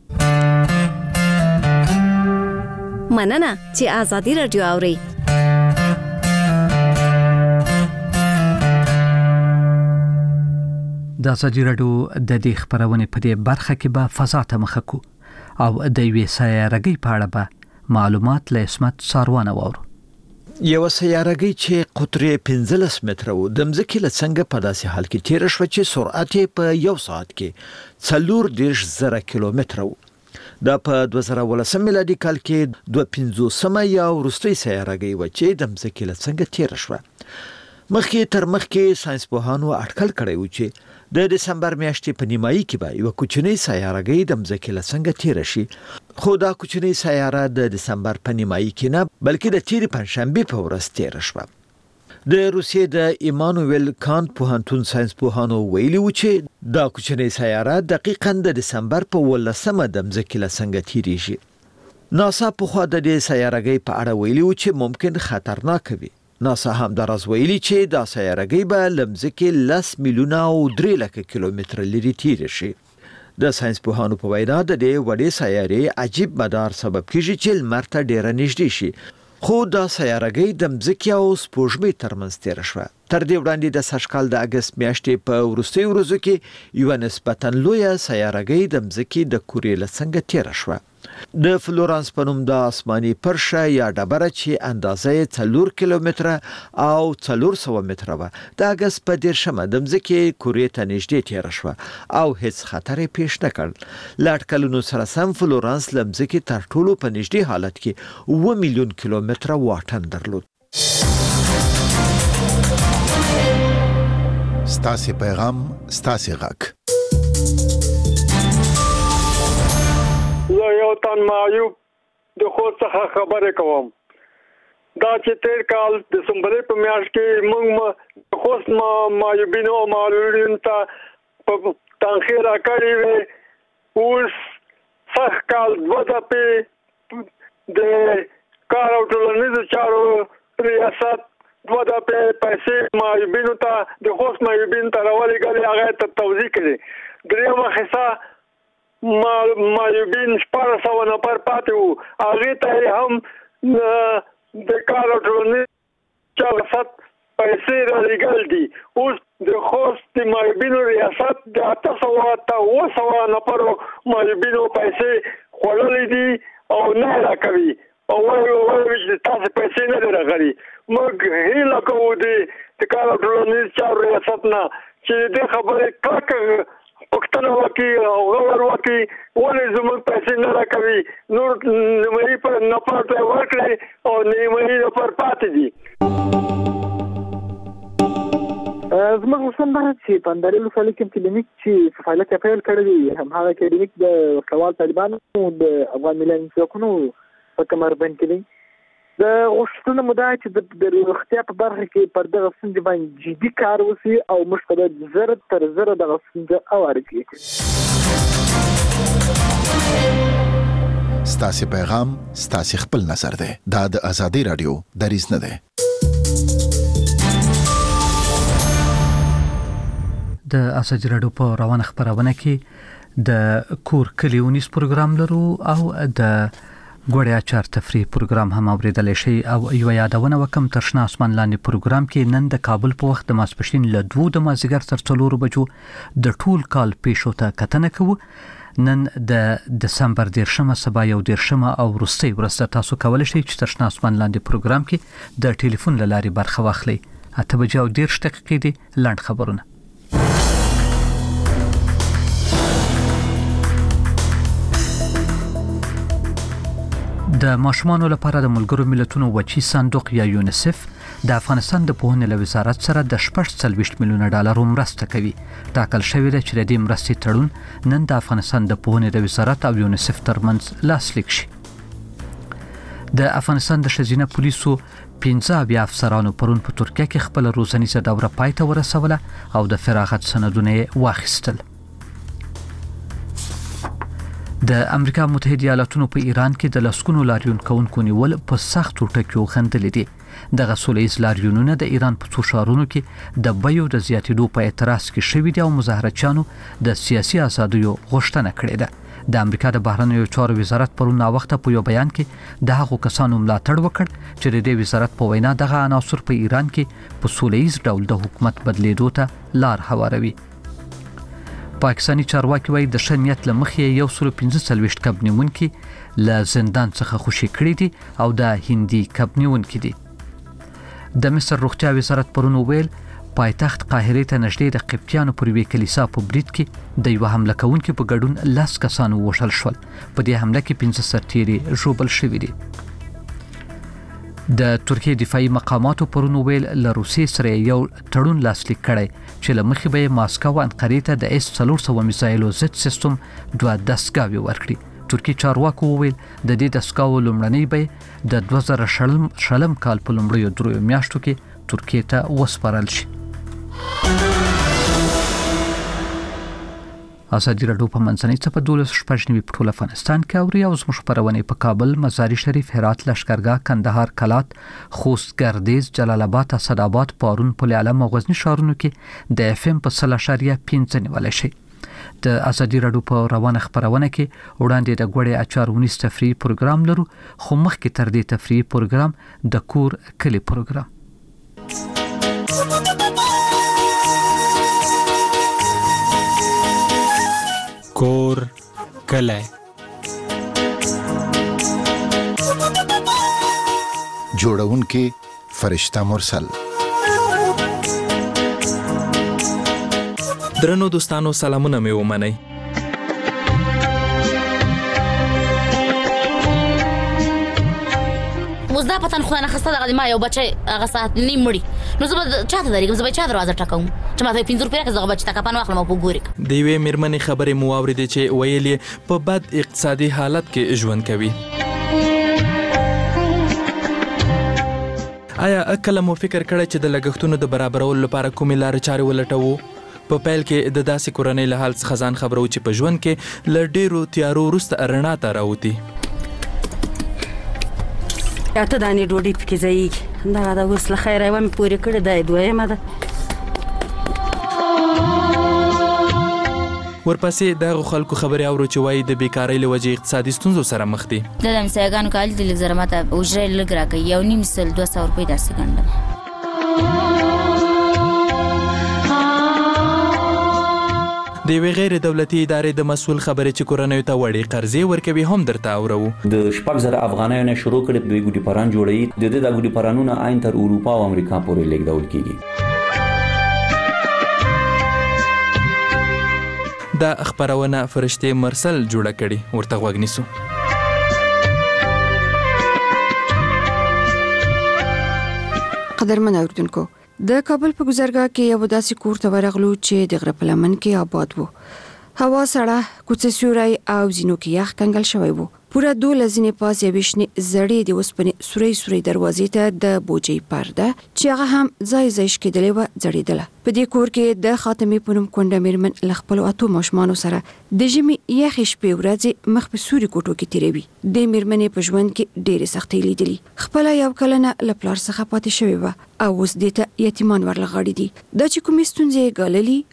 مننه چې ازادي رادیو اورئ. د ازادي راډیو د دې خبرونه په دې برخه کې به فضا ته مخ کو او د وی سیارګي په اړه به معلومات له اسمت ساروانه وورو. یو سیارګي چې قطرې پنځلس متره و د مځکې له څنګه په داسې حال کې تیر شو چې سرعت په یو ساعت کې څلور دېرش زره کیلومتره و. دا په دوه زره ولسم میلادي کال کې دوه پنځوسمه یا وروستۍ سیارګي و چې د مځکې له څنګه تیر شو. مخکې تر مخکې ساينسپوهانو اټکل کړی و چې د دسمبر میاشتې په نیمایي کې به یو کوچنی سیارګي د مځکې له څنګه تیر شي. خو دا کوچنی سیاره د دسمبر په نیمایي کې نه بلکې د تیرې پنځشنبه په ورځ تیر شوه. د روسیې د ایمانوئل کانت پوهنتون ساينسپوهانو ویلي و چې دا کوچنی سیاره دقیقاً د دسمبر په ولسمه د مځکې له څنګه تیریږي. ناسا په خوا د دې سیارګي په اړه ویلي و چې ممکن خطرناک وي. ناسا هم دراز ویلي چې دا سیارګي به لمځکه لس میلیونه او درې لکه کیلومتر لري تیر شي. د ساينسپوهانو په وینا د دې وړې سیارې عجیب مدار سبب کیږي چې لمر ته ډېر نږدې شي. خو دا سیارګي د مځکې او سپوږمۍ ترمنځ تیر شوه. تر دې وړاندې د سږکال د اگست میاشتې په وروستیو ورځو کې یو نسبتاً لویه سیارګي د مځکې د کورې له څنګه تیر شوه. د فلورانس په نوم د آسماني پرشه یا ډبره چې اندازه یې څلور کیلومتره او څلور سوه متره وه د اګست په دیرشمه د مځکې کورې ته نږدې تېره شوه او هیڅ خطر یې پیش نه کړ. له اټکلونو سره سم فلورانس له مځکې تر ټولو په نږدې حالت کې اووه میلیون کیلومتره واټن درلود. ستاسې پیغام ستاسې غږ. زه یو تن معیوب د خود څخه خبرې کوم. دا چې تیر کال د دسمبر په میاشت کې موږ د خوست معیوبینو او معلولینو ته په تنخیه راکړې وې. اوس سږ کال دوه دفعې د کار او ټولنیزو چارو ریاست دوه دفعې پیسې معیوبینو ته د خوست معیوبینو ته راولېږلې، هغه ته توضیح کړې. درېیمه حصه ما معیوبین شپاړس سوه نفر پاتې وو، هغې ته هم د کار او ټولنیز چارو ریاست پیسې رالیږل دي. اوس د خوست د معیوبینو ریاست د اته سوه ته اووه سوه نفرو معیوبینو پیسې خوړلې دي او نه یې راکوي او وایي وایي چې تاسې پیسې نه دي راغلي. موږ هیله کوو د کار او ټولنیز چارو ریاست نه چې دې خبرې کلکه پښتنه وکړي او غور وکړي، ولې زموږ پیسې نه راکوي. نور نیمایي پر نفر ته ورکړي او نیمایي نفر پاتې دي. زموږ وسم ده چې په انداري ولسوالۍ کې کلینیک چې فعالیت یې پیل کړی دی، هماغه کلینیک د کلیوال طالبانو د افغان ملي ځواکونو په کمربند کې دی. د غوښتنه مو دا چې د روغتیا په برخه کې پر دغه ستونزې باندې جدي کار وشي او موږ ته باید زره تر زره دغه ستونزه هواره کړي. ستاسې پیغام ستاسې خپل نظر دی. دا د ازادي راډیو دریځ نه دی. د ازادي راډیو په روانه خبرونه کې د کور کلیونیس پروګرام لرو او د ګوړیا چار تفریح پروګرام هم اوریدل شي او یو یادونه وکم ترشنا اسمان لاندې پروګرام کې نن د کابل په وخت د ماسپښین له دوه د مازیګر تر څلور بجو د ټول کال پیښو ته کتنه کوو. نن د دسمبر دیرشمه سبا یو دیرشمه او وروستۍ ورځ تاسو کولای شئ چې ترشنا اسمان لاندې پروګرام کې د ټلیفون له لارې برخه واخلئ. اته بجو دیرش دقیقې دي لاند خبرونه. د ماشومانو لپاره د ملګرو ملتونو وچی صندوق یا یونیسف د افغانستان د پوهنې له وزارت سره د شپږ څلوېښت میلیونه ډالر مرسته کوي. ټاکل شوی دی چې د دې مرستې تړون نن د افغانستان د پوهنې د وزارت او یونیسف ترمنځ لاسلیک شي. د افغانستان د شزینه پولیسو پنځه بیا افسرانو پرون په ترکیه کې خپل روزنیزه دوره پای ته ورسوله او د فراغت سندونه واخیستل. د امریکا متحده ایالاتونو په ایران کې د لسکونو لاریون کوونکو نیول په سختو ټکیو خندلې دي. دغه سولهییز لاریونونه د ایران په څو ښارونو کې د بیو د زیاتېدو په اعتراض کې شوي دي او مظاهرچیانو د سیاسي ازادیو غوښتنه کړې ده. د امریکا د بهرنیو چارو وزارت پرون ناوخته په یو بیان کې د هغو کسانو ملاتړ وکړ چې د دې وزارت په وینا دغه عناصر په ایران کې په سولهییز ډول د حکومت بدلیدو ته لار هواروي. پاکستانی چارواکي وايي د ښه نیت له مخې یو سل پنځه څلوېښت کب نیونکي له زندان څخه خوشي کړي دي او د هندي کب نیونکي دي. د مصر روغتیا وزارت پرون ویل پایتخت قاهره ته نږدې د قبطیانو پر وی کلیسا په برید کې د یو حمله کوونکي په ګډون لاس کسانو وشل شول. په دې حمله کې پنځه سرتیري ژوبل شوي دي. د ترکیه دفاعي مقاماتو پرون ویل له روسیې سره یو تړون لاسلیک کړی چې له مخې به ماسکو او انقرې ته د اس څلور سوه میزایلو ضد سیستم دوه دستګاوې ورکړي. ترکیه چارواکو ویل د دې دستګاو لومړنۍ به د دوه زره شلم کال په لومړیو دریو میاشتو کې ترکیه ته وسپارل شي. ازادي راډیو په منځنۍ څپه دولس شپږ نیمې په ټول افغانستان کې اوري او زموږ خبرونه په کابل، مزار شریف، هرات، لشکرګاه، کندهار، کلات، خوست، ګردیز، جلال آباد، اسداباد، پارون، پل علم او غزنی ښارونو کې د اف ام په صفر اشاریه پنځه نیولای شي. د ازادي راډیو په روانه خبرونه کې وړاندې د ګوړې اچار ونیس تفریحي پروګرام لرو، خو مخکې تر دې تفریحي پروګرام د کور کلی پروګرام. کور کلی جوړونکې فرشته مرسل. درنو دوستانو سلامونه مې ومنئ. اوس دا پتن خو نه خسته دغه ما یو بچی هغه ساعت نیم مړي نو زه به چاته درېږم، زه به چا دروازه ټکوم چې ما ته پنځه روپۍ راکړه، زه بچی ته کپن واخلم او په ګوري. د یوې مېرمنې خبرې مو واورېدې چې ویل یې په بد اقتصادي حالت کې ژوند کوي. آیا کله مو فکر کړی چې د لګښتونو د برابرولو لپاره کومې لارې چارې ولټوو؟ په پیل کې د داسې کورنۍ له حال څخه ځان خبرو چې په ژوند کې له ډېرو تیارو وروسته رڼا ته راوتي. اته دانې ډوډۍ پکې ځایږي، دغه د اوس له خیره یوه مې پورې کړې ده، دویمه ده. ورپسې دغه خلکو خبرې اورو چې وایي د بیکارۍ له وجې اقتصادي ستونزو سره مخ دي. د همسایګانو کالي د لږ زره ماته اجرې لږ راکوي، یو نیم سل دوه سوه روپۍ داسې ګڼم. د یوې غیر دولتي ادارې د مسؤل خبرې چې کورنیو ته وړې قرضې ورکوي هم درته اورو. د شپږ زره افغانیو نه شروع کړي دوی ګوډي پران جوړوي، د دې د ګوډي پرانونه عین تر اروپا او امریکا پورې لیږدول کیږي. دا خبرونه فرشته مرسل جوړه کړي، ورته غوږ نیسو. قدرمن اوریدونکو، د کابل په گذرګاه کې یو داسې کور ته ورغلو چې د غره په لمن کې آباد وو. هوا سړه، کوڅه سیوری او ځینو کې یخ کنګل شوی وو. پوره دولس ځینې پاس یوې شنې زړې د اوسپنې سورۍ سورۍ دروازې ته د بوجۍ پرده چې هغه هم ځای ځای شکېدلې وه ځړېدله. په دې کور کې د خاتمې په نوم کونډه مېرمن له خپلو اتو ماشومانو سره د ژمي یخې شپې ورځې مخ په سوري کوټو کې تېروي. دې مېرمنې په ژوند کې ډېرې سختۍ لیدلي. خپله یو کلنه له پلار څخه پاتې شوې وه او اوس دې ته یتیمان ورلغاړي دي. دا چې کومې ستونزې یې ګاللي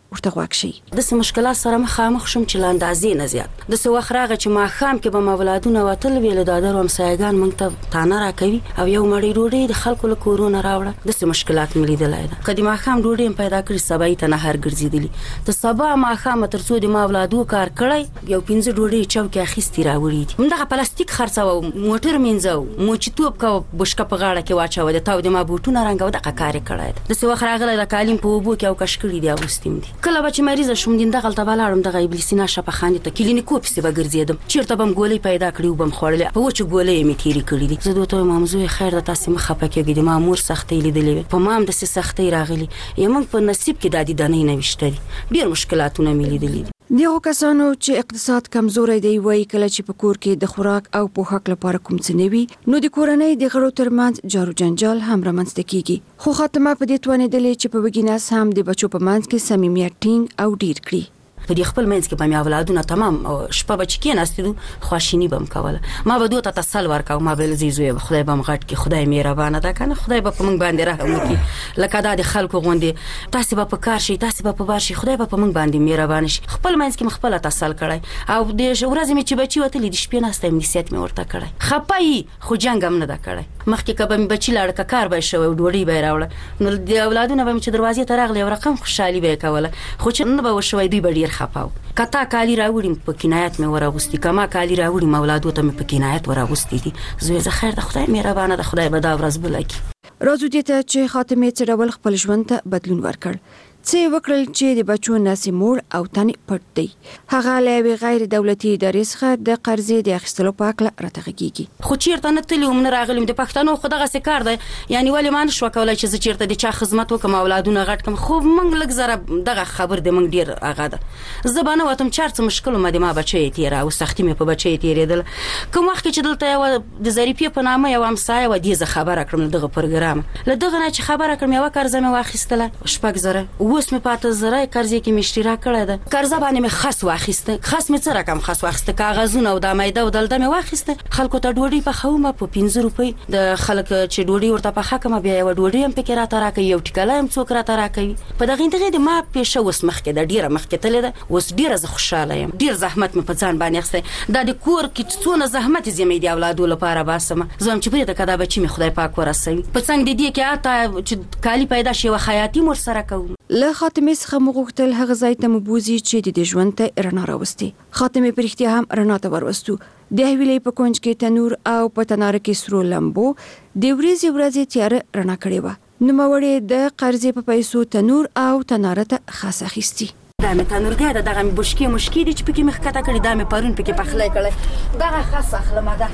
ورته غواړ شي. د سم مشکلات سره مخامخ شوم چې لاندازې نه زیات د څو وخت راغی چې ما خام کې به ما ولادونه وتل ویل د دادر هم سایګان مونږ ته تانه راکوي او یو مړی ډوډۍ د خلکو له کورونه راوړه د سم مشکلات ملي دلای دا قدیما خام ډوډۍ پیدا کړی سبا یې ته نه هر ګرځیدلی ته سبا ما خام تر څو د ما ولادو کار کړی یو پنځه ډوډۍ چوکي اخیستی راوړي همدغه پلاستیک خرڅاو موټر مینځو موچ توپ کا بشکه په غاړه کې واچو د تاو د ما بوټونه رنګو د کار کړی د څو وخت راغلی د کالیم په وبو کې او کشکړی دی اوستیم دي کله به چې مریض شوم دین دغه تبالاړم دغه ابلیسینا شپخانه ته کلینیکو پسې بګرځیدم چیرته بم ګولې پیدا کړی وبم خوړلې په وچ ګولې می تیری کړی دي زه دوی مامزوی خیر د تاسو مخه پکې د مامور سختې لیدلې په مام د سختې راغلی یم په نصیب کې دادی دنه نه وشتري ډیر مشکلاتونه مې لیدلې دغه کسانو چې اقتصاد کمزوري دی وایي کله چې په کور کې د خوراک او پوښاک لپاره کوم څه نوي نو د کورنۍ د غړو ترمنځ جارو جنجال هم رامنځته کیږي خو خاتمه په دې توانې دلې چې په وګیناس هم د بچو په منځ کې صمیمیت ټینګ او ډیر کړي په دې خپل منځ کې په مې اولادونه تمام شپه بچ کې ناستې خواشینی بم کوله ما به دوه تسل ورکاو ما به زیزوی خدای بم غټ کې خدای مهربانه ده کنه خدای به په موږ باندې رحم وکړي لکه دا د خلکو غوندې تاسو به په کار شي تاسو به په بار شي خدای به په موږ باندې مهربانه شي خپل منځ کې مخبل تسل کړای او د ورځې مې چې بچي وتلې د شپې ناستې نسیت مې ورته کړای خپای خو جنگ هم نه ده کړای مخکې کبه مې بچی لاړ کار به شوی ډوړی به راوړل نو د اولادونه به چې دروازې ته راغلی او رقم خوشحالي به کوله خو چې نه به وشوي دوی به ډیر خپاو کته کالی راوړم په کنایت مې وراغوستي کما کالی راوړم اولادو ته مې په کنایت وراغوستي دي زوی زه خیر د خدای مهربانه د خدای به دا ورځ بلکی راځو دې ته چې خاتمه څه ډول خپل ژوند ته بدلون ورکړ څه وکړل چې د بچو ناسي مور او تنې پټ دی هغه له غیر دولتي ادارې څخه د قرضې د اخیستلو په اړه راته کیږي خو چیرته نه تللی ومن راغلم د پښتنو خو دغه څه کار دی یعنی ولې ما نشو کولای چې زه چیرته د چا خدمت وکم اولادونه غټ کم خو منګ لګ زره دغه خبر د منګ ډیر هغه ده زبانه وتم چارڅ مشکل ما د ما بچی تیر او سختي مې په بچی تیرېدل کوم وخت چې دلته یو د ظریفي په نامه یو امسایه و دې زه خبره کړم دغه پروګرام له دغه نه چې خبره کړم یو قرض مې واخیستله شپږ زره اوس مې پاته زره قرضې کې مشترا کړه ده قرضه باندې مې خاص واخیسته خاص مې څه رقم خاص واخیسته کاغذونه او د مایده او دلته مې واخیسته خلکو ته ډوډۍ په خومه په پنځه روپۍ د خلک چې ډوډۍ ورته په حکم بیا یو ډوډۍ هم پکې راته راکوي یو ټیکله هم څوک راته راکوي په دغه دغه د ما پېښه اوس مخکې د ډیره مخکې تللی ده اوس ډیره زه خوشاله یم ډیر زحمت مې په ځان باندې اخیستی دا د کور کې څونه زحمت زمې دی اولادو لپاره باسم زه هم چې پرې د کدا بچی مې خدای پاک ورسوي په څنګه د دې کې اته چې کالی پیدا شي و حیاتي مور سره کوم له خاتمه څخه مغوښتل هغه ځای ته مبوزي چې د ژوند ته رڼا راوستي خاتمه پرختیا هم رڼا ته وروستو د ویلې په کونج کې تنور او په تنار کې سرو لمبو د ورځې ورځې تیار رڼا کړې و نو مورې د قرضې په پیسو تنور او تنار ته خاص اخیستي دا مې تنورګه دا دغه بشکې مشکې دي چې پکې مخکته کړی دا مې پرون پکې پخلی کړی دغه خاص اخلم دا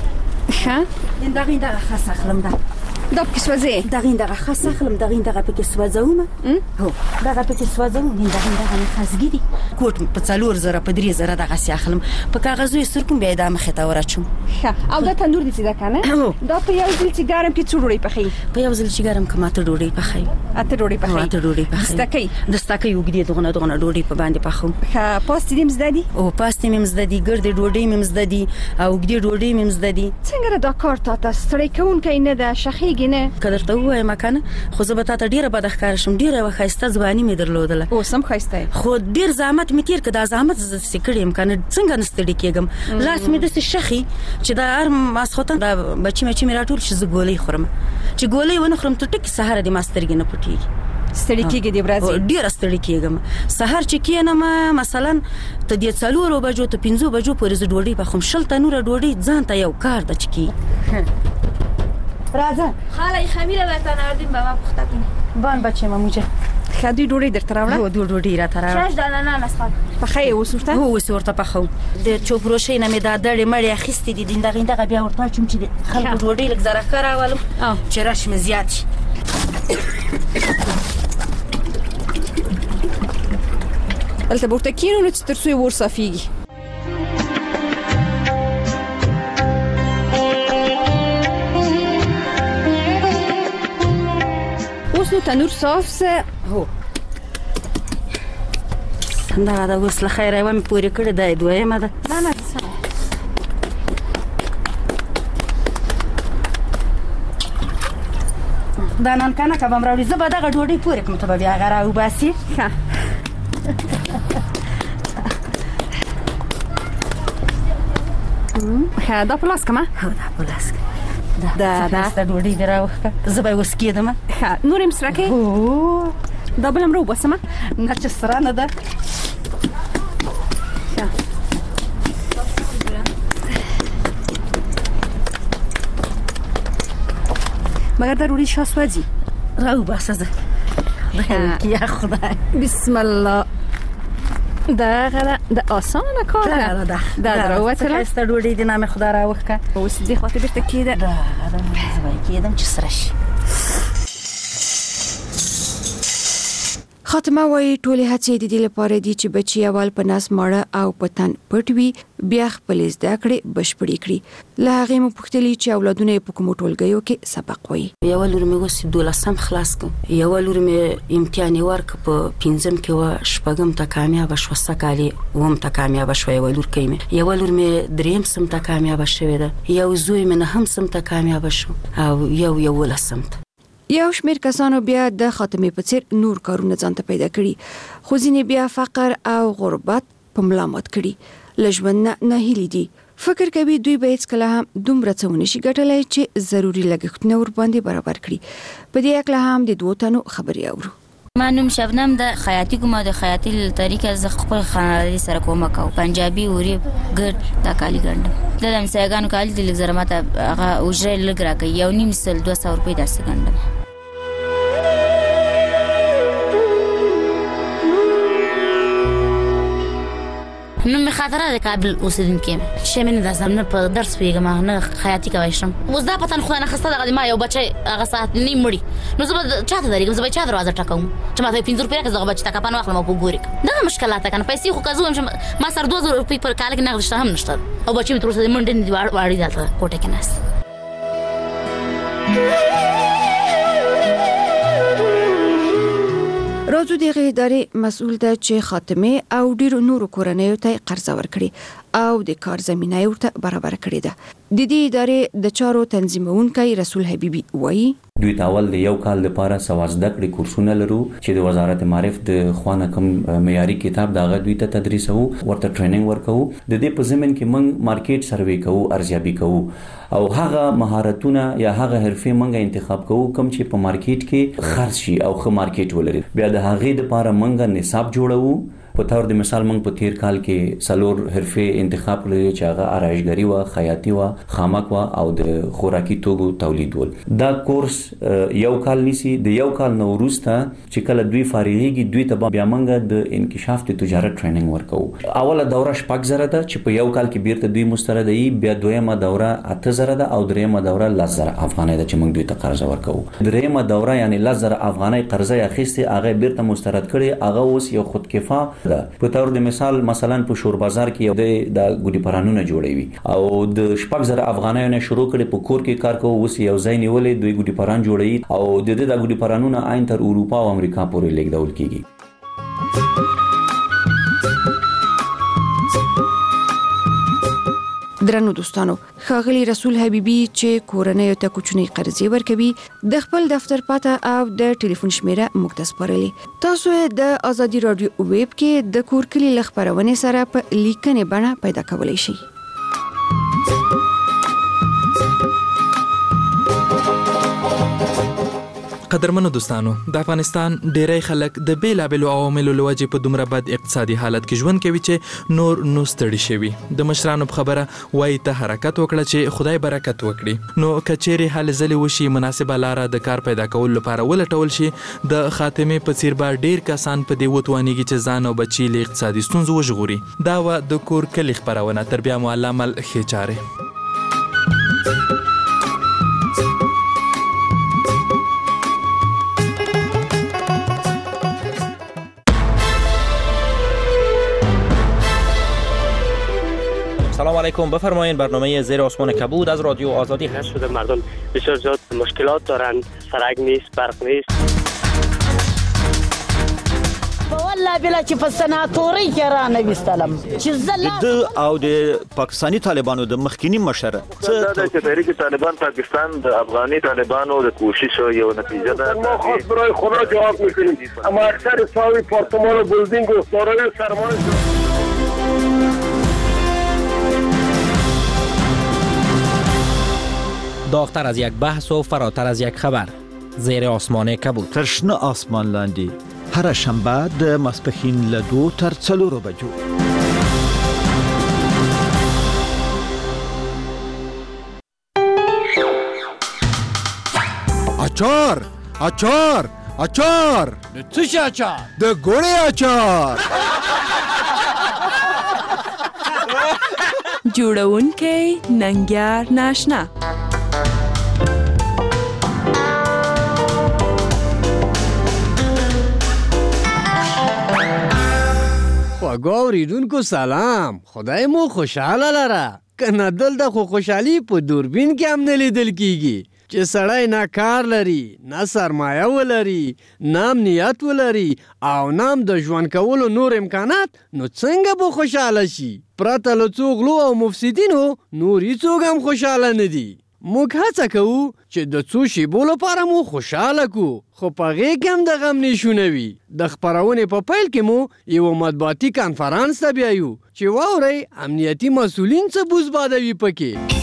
ښه دغه دغه خاص اخلم دا دا پکې سوځي دغه دغه خاص اخلم دغه دغه پکې سوځوم هو دغه پکې سوځوم دغه دغه خاصګي دي کوټ په څلور زره په درې زره دغه سي اخلم په کاغذو یې سر کوم بیا د مخه تا ورچم ښه او دا تندور دي چې دا کنه دا په یو ځل چې ګرم کې څو ډوډۍ پخې په یو ځل چې ګرم کما ته ډوډۍ پخې اته ډوډۍ پخې اته ډوډۍ پخې دستکې دستکې وګړي دغه دغه ډوډۍ په باندې پخوم ښه پاستې دې مزددي او پاستې مې مزددي ګرد ډوډۍ مې مزددي او وګړي ډوډۍ مې مزددي څنګه دا کار ته ستړي کوونکی نه ده شخېږي نه کدرته وایم کنه خو زه به تاسو ډیره بد ښکار شم ډیره وخایسته ځواني مې درلودله او سم خایسته خو ډیر زحمت مې تیر کړه زحمت ز سکړم کنه څنګه نستړي کېږم لاس مې د شخي چې دا ار ماسخوتن دا بچی مې چې مې راټول چې ز ګولې خورم چې ګولې ونه خورم ته ټکی سهار د ماسترګې نه پټیږي ستړي کېږي د ورځې ډیر ستړي کېږم سهار چې کېنم مثلا ته د څلورو بجو ته پنځو بجو پورې ز ډوډۍ په خم شل تنور ډوډۍ ځان ته یو کار د چکی راځه خاله خمیره وته ناردیم به ما پخته کنه بان بچې ماموجه خدي ډوډۍ درته راوړه هو ډوډۍ را تراوړه شش دانه نه نسخه په خې وسورته هو وسورته په خو د چوپروشې نه مې دا دړې مړې اخیستې دي دغه دغه بیا ورته چم چې خلکو ډوډۍ لږ زره خراولم چې راش مې زیات شي البته ورته کینو نو چې ترڅو ور صافيږي اوس نو تنور صاف سه هو دا دا اوس له خیره و مې پوری کړی دا دویمه ده نه نه دا نن کنه کبم راوړي زه به دغه ډوډۍ پوری کوم ته بیا غره او باسي ښه ښه دا په لاس کمه هو دا په لاس دا دا ست ډوډۍ دراوخه زه به وس کېدم ښه نور هم سره کې او دا بل امر وبسمه نه چې سره نه ده مگر دا روړي شاس وځي راو باسه زه یا خدای بسم الله دا غلا د آسانه کار ده دا دا راوته ست ډوډۍ د نامه خدای راوخه اوس دې خاطر بیرته کېده دا دا زه کېدم چې سره شي خاتمه وایي ټولې هڅې د دې لپاره دي چې بچي اول په ناس ماړه او په تن پټ وي بیا خپل زده کړې بشپړې کړي له هغې مو پوښتلي چې اولادونه یې په کومو ټولګیو کې سبق وایي. یوه لور مې اوس دولسم خلاص کړ، یوه لور مې امتحان یې ورکړ په پنځم کې وه، شپږم ته کامیابه شوه، سږ اووم ته کامیابه شوه، یوه لور کې مې یوه لور مې درېیم سم ته کامیابه شوې ده، یو زوی مې نهم سم ته کامیابه شو او یو یولسم ته. یو شمېر کسانو بیا د خاتمې په څیر نور کارونه ځان ته پیدا کړي، خو ځینې بیا فقر او غربت په ملا مات کړي، له ژوند نه ناهیلي دي، فکر کوي دوی به هیڅکله هم دومره څه ونه شي ګټلی چې ضروري لګښتونه ورباندې برابر کړي. په دې هکله هم د دوو تنو خبرې اورو. ما نوم شبنم د خیاطي کومه، د خیاطي طریقه ز خپل خانوادګي سره کومه کوم، پنجابي اوري ګډ د کالی ګنډم، د لمسیګانو کالی د لږ زره ماته هغه اجره لږ راکړي، یو نیم سل دوه سوه روپۍ داسې ګنډم. نو می خاطره د کابل اوسیدونکې مې چې مې د زمنه په درس پیګم نه خیاطي کوي شم. اوس دا پتن خو نه خسته دغه ما یو بچي هغه ساعت نیم مړی، نو زه به چاته درېږم، زه به چا دروازه ټکوم چې ما ته پنځه روپۍ راکړه، زه بچی ټکا پانه واخلم او په ګوري دا مشکلات کنه. پیسې خو کزوم چې ما سره دوه زره روپۍ پر کال کې نغد شته هم نشته، او بچی مې تر اوسه منډه نه دی واړی دلته کوټه کې ناس. راځو دغه ادارې مسؤل ده چې خاتمه او ډیرو نورو کورنیو ته قرض ورکړي او د کار زمینه یې ورته برابر کړې ده. د دې ادارې د چارو تنظیمونکی رسول حبیبي وایي دوی تاول د یو کال لپاره سوازده کړي کورسونه لرو چې د وزارت معارف د خوانه کم معیاري کتاب دغه دوی ته تدریسو، ورته ټریننګ ورکو، د دې په ضمن کې موږ مارکیټ سروې کوو، ارزیابي کوو او هغه مهارتونه یا هغه حرفې موږ انتخاب کوو کوم چې په مارکیټ کې خرڅ شي او ښه مارکیټ ولري. بیا د هغې لپاره موږ نصاب جوړو. په تور د مثال موږ په تیر کال کې سلور حرفې انتخاب کړل چې هغه آرایشګری و، خیاطي و، خامک و او د خوراکي توکو تولید ول. دا کورس یو کال نیسی، د یو کال نو وروسته چې کله دوی فارغيږي دوی ته بیا موږ د انکشاف د تجارت ټریننګ ورکو. اوله دوره شپږ زره ده چې په یو کال کې بیرته دوی مسترده وي، بیا دویمه دوره اته زره ده او دریمه دوره لس زره افغانۍ ده چې موږ دوی ته قرض ورکو. دریمه دوره یعنی لس زره افغانۍ قرض اخیسته، هغه بیرته مسترد کړي، هغه اوس یو خودکفا ده. په تور د مثال مثلا په شور بازار کې د ګوډي پرانونه جوړوي او د شپږ زره افغانۍ نه شروع کړي، په کور کې کار کوي، اوس یو ځای نیولې دوی ګوډي پران جوړوي او د دې د ګوډي پرانونه عین تر اروپا او امریکا پورې لیږدول کیږي. درنو دوستانو، ښاغلي رسول حبیبي چې کورنیو ته کوچنی قرضې ورکوي د خپل دفتر پته او د ټلیفون شمیره موږ ته سپارلې. تاسو د آزادي رادیو ویب کې د کور کلی له خپرونې سره په لیکنې بڼه پیدا کولی شئ. قدرمنو دوستانو، د افغانستان ډیری خلک د بیلابېلو عواملو له وجې په دومره بد اقتصادي حالت کې ژوند کوي چې نور نو ستړي شوي. د مشرانو په خبره وایي ته حرکت وکړه چې خدای برکت وکړي. نو که چیرې هلې ځلې وشي، مناسبه لاره د کار پیدا کولو لپاره ولټول شي، د خاتمې په څیر به ډیر کسان په دې وتوانېږي چې ځان او بچي له اقتصادي ستونزو وژغوري. دا وه د کور کلي خپرونه، تر بیا مو الله مل ښې چارې. سلام علیکم، بفرمایید. برنامه زیر آسمان کبود از رادیو آزادی هست. شده مردم بسیار زیاد مشکلات دارند، سرک نیست، برق نیست. باور والله بلا چې په سناتوري کې را نه وستلم چې زلا د او د پاکستانی طالبانو د مخکینی مشر دا چې تحریک طالبان پاکستان د افغاني طالبانو د کوشش یو نتیجه ده ما خاص برای خدا جواب میکنیم اما اکثر ساوی پارتمان و بلدینگ و سارای سرمایه داغتر از یک بحث و فراتر از یک خبر زیر آسمان کبود ترشنه آسمان لاندی هر شنبه د ماسپښین له دوه تر څلورو بجو اچار اچار اچار د څه شي اچار د ګوړې اچار جوړونکی ننګیار ناشنا خواږه اوریدونکو سلام خدای مو خوشحاله لره کنه دلته خو خوشحالي په دوربین کې هم نه لیدل کیږي چې سړی نه کار لري نه سرمایه ولري نه امنیت ولري او نام د ژوند کولو نور امکانات نو څنګه به خوشحاله شي پرته له څو غلو او مفسدینو نور هیڅوک هم خوشحاله نه دي موږ هڅه کوو چې د څو شیبو لپاره مو خوشحاله کو خو په هغې کې هم د غم نښونه وي د خپرونې په پیل کې مو یو مطبوعاتي کنفرانس ته بیایو چې واورئ امنیتي مسؤلین څه بوزبادوي پکې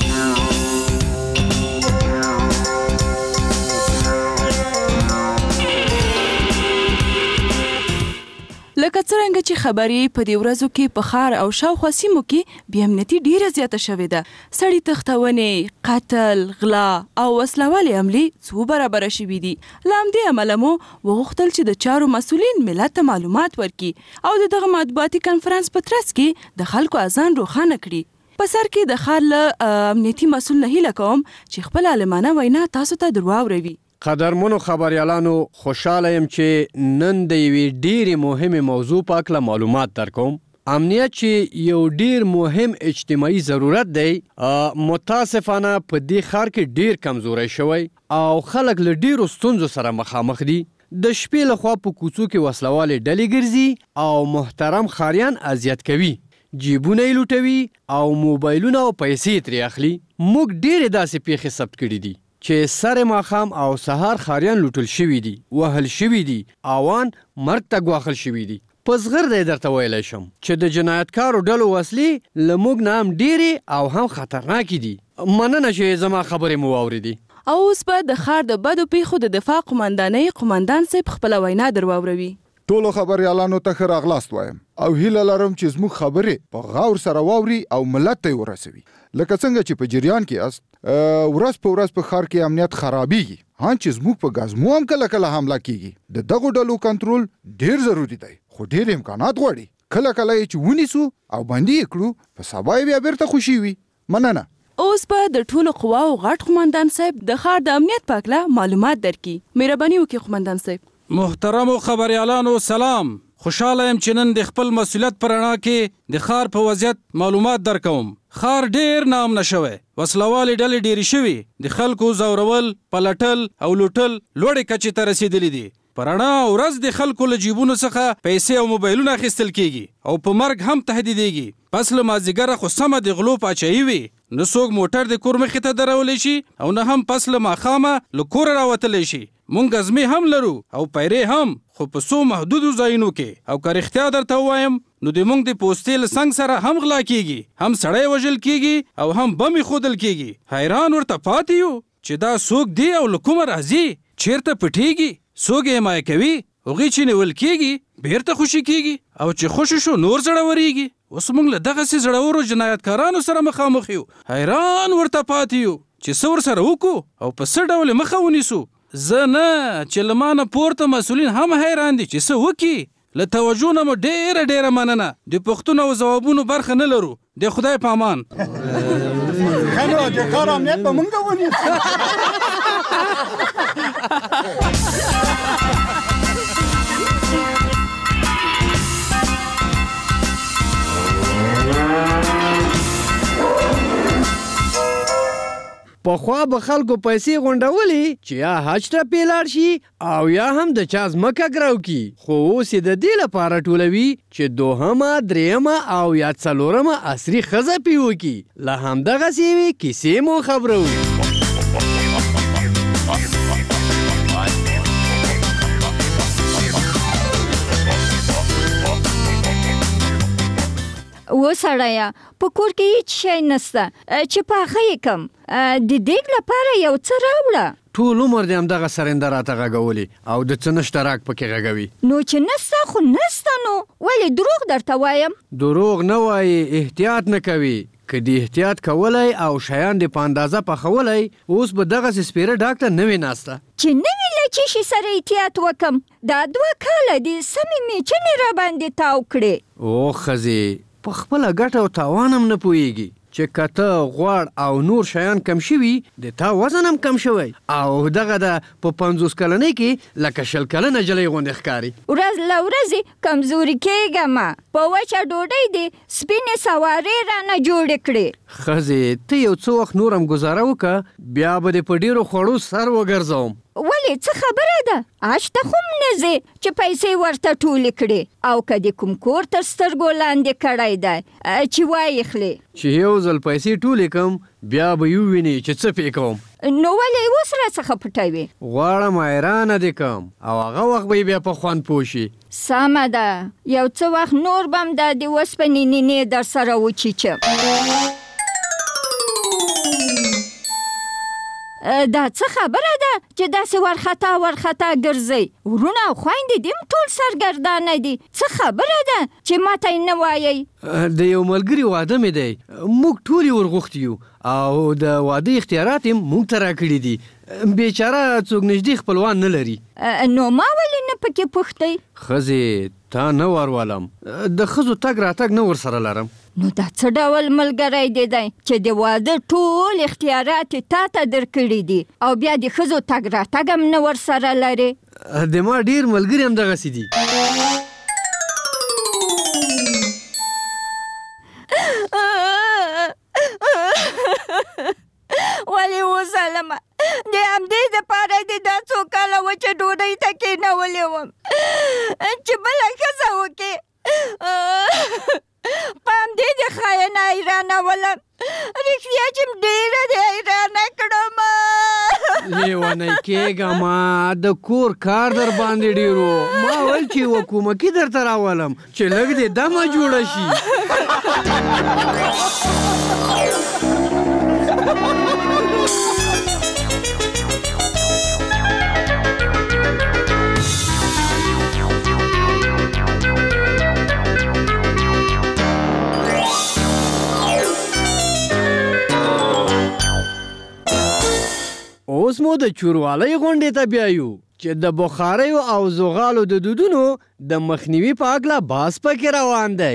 لکه څرنګه چې خبرې په دې ورځو کې په ښار او شاوخوا سیمو کې بې امنیتي ډېره زیاته شوې ده سړي تښتونې قتل غلا او وسلوالې حملې څو برابره شوي دي له همدې امله مو وغوښتل چې د چارو مسؤلین ملت ته معلومات ورکړي او د دغه مطبوعاتي کنفرانس په ترڅ کې د خلکو اذان روښانه کړي په سر کې د ښار له امنیتي مسؤل نه هیله کوم چې خپل عالمانه وینا تاسو ته در واوروي قدرمنو خبریالانو خوشاله یم چې نن د یوې ډېرې مهمې موضوع په هکله معلومات درکوم امنیت چې یو ډیر مهم اجتماعي ضرورت دی متاسفانه په دې ښار کې ډیر کمزوری شوی او خلک له ډیرو ستونزو سره مخامخ دي د شپې لخوا په کوڅو کې وسلوالې ډلې ګرځي او محترم ښاریان اذیت کوي جیبونه یې لوټوي او موبایلونه او پیسې ترې اخلي موږ ډیرې داسې پیښې ثبت کړي دي چې سر ماښام او سهار ښاریان لوټل شوي دي وهل شوي دي اوان مرګ ته ګواښل شوي دي په زغرده یې درته ویلی شم چې د جنایتکارو ډلو وسلې له موږ نه هم ډېرې او هم خطرناکې دي مننه چې زما خبرې مو واورېدې او اوس به د ښار د بدو پیښو د دفاع قمندانۍ قمندان صاحب خپله وینا در واوروي ټولو خبریالانو ته ښه راغلاست وایم او هیله لرم چې زموږ خبرې په غور سره واوري او ملت ته یې ورسوي لکه څنګه چې په جریان کې است ورځ په ورځ په ښار کې امنیت خرابېږي هان چې زموږ په ګازمو هم کله کله حمله کېږي د دغو ډلو کنټرول ډېر ضروري دی خو ډېر امکانات غواړي کله کله یې چې ونیسو او بندي یې کړو په سبا یې بیا بیرته خوشي وي مننه اوس به د ټولو قواو غټ قمندان صاحب د ښار د امنیت په هکله معلومات درکړي مهرباني وکړئ قمندان صاحب محترمو خبریالانو سلام خوشاله یم چې نن د خپل مسؤلیت په رڼا کې د ښار په وضعیت معلومات درکوم ښار ډیر ناامنه شوی وسلوالې ډلې ډېرې شوي د خلکو ځورول پلټل او لوټل لوړې کچې ته رسېدلي دي په رڼا ورځ د خلکو له جیبونو څخه پیسې او موبایلونه اخیستل کیږي او په مرګ هم تهدیدېږي پس له مازدیګره خو سمه د غلو پاچاهي وي نه څوک موټر د کور مخې ته درولی شي او نه هم پس له ماښامه له کوره راوتلی شي مونږ ازمې هم لرو او پیرې هم خو په څو محدودو ځایونو کې او که رښتیا درته ووایم نو د مونږ د پوستې له څنګ سره هم غلا کیږي هم سړی وژل کیږي او هم بم ایښودل کیږي حیران ورته پاتې یو چې دا څوک دی او له کومه راځي چیرته پټیږي څوک یې حمایه کوي هغوی چې نیول کیږي بیرته خوشي کیږي او چې خوشي شو نور زړورېږي اوس موږ له دغسې زړورو جنایتکارانو سره مخامخ یو حیران ورته پاتې یو چې څه ورسره وکړو او په څه ډول مخه ونیسو زه نه چې له ما نه پورته مسؤلین هم حیران دي چې څه وکړي له توجه نه مو ډېره ډېره مننه د پوښتنو او ځوابونو برخه نه لرو د خدای په امان ښه نو د ښار امنیت به موږ ونیسو پخوا به خلکو پیسې غونډولې چې یا حج ته پیلاړ شي او یا هم د چا ځمکه ګراو کی، خو اوس یې د دې لپاره ټولوي چې دوهمه، درېیمه او یا څلورمه عصري ښځه پې وکړي. له همدغسې یوې کیسې مو خبرو. و سړیه په کور کې هیڅ شی نشته چې پاخه یې کم، د دیګ لپاره یو څه راوړه. ټول عمر دې همدغه سرنده راته غږولې او د څه نشته راک پکې غږوي. نو چې نسته خو نسته، نو ولې دروغ درته وایم؟ دروغ نه وایي، احتیاط نه کوي. که د احتیاط کولی او شیان دې په اندازه پخولی، اوس به دغسې سپیره ډاکټر نه وي ناسته. چې نه وي له چې شي سره احتیاط وکم؟ دا دوه کاله دې سمې میچنې راباندې تاو کړې. او ښځې په خپله ګټه او تاوان هم نه پوهېږي چې کته، غوړ او نور شیان کم شوي، د تا وزن هم کم شوی او دغه د په پنځوس کلنۍ کې لکه شل کلنه نجلۍ غوندې ښکاري. ورځ له ورځې کمزوري کېږم، په وچه ډوډۍ دې سپینې سوارې رانه جوړې کړې. ښځې ته یو څه وخت نور هم ګزاره وکړه، بیا به دې په ډېرو خوړو سر وګرځوم. ولې څه خبره ده؟ اش ته خو هم نه ځې چې پیسې ورته ټولې کړې، او که د کوم کور تر سترګو لاندې کړی دی چې وایې خلې چې یو ځل پیسې ټولې کړم، بیا به یې ووینې چې څه پې کوم. نو ولې اوس راڅخه پټوې؟ غواړم حیرانه دې کړم او هغه وخت به یې بیا په خوند پوه شي. سمه ده، یو څه وخت نور به هم دا د اوسپنې نینې در سره وچیچم. دا څه خبره ده چې داسې ورخطا ورخطا ګرځئ؟ ورونه او خویندې دې هم ټول سرګردانه دي. څه خبره ده چې ما ته یې نه وایئ؟ د یو ملګري واده مې دی، موږ ټول یې ورغوښتي یو او د واده اختیارات یې موږ ته راکړي دي. بیچاره څوک نږدې خپلوان نه لري. نو ما ولې نه پکې پوښتئ؟ ښځې تا نه ورولم، د ښځو تګ راتګ نه ورسره لرم. نو دا څه ډول ملګری دی دی چې د واده ټول اختیارات تا ته درکړي دي او بیا د ښځو تګ راتګ هم نه ورسره لرې؟ د ما ډېر ملګري همدغسې دي. ولې وظالمه، د همدې دپاره دې دا څو کاله وچه ډوډۍ ته کېنولې وم چې بله ښځه وکړې. په همدې د خاینه حیرانولم، رښتیا چې م ډېره دې حیرانه کړم. لیونی کېږه، د کور کار در باندې ډېر و. ما ویل چې یوه کومکي درته راولم چې لږ دې دمه جوړه شي. اوس مو د چوروالۍ غونډې ته بیایو چې د بخاریو او زغالو د دودونو د مخنیوي په هکله بحث پکې روان دی.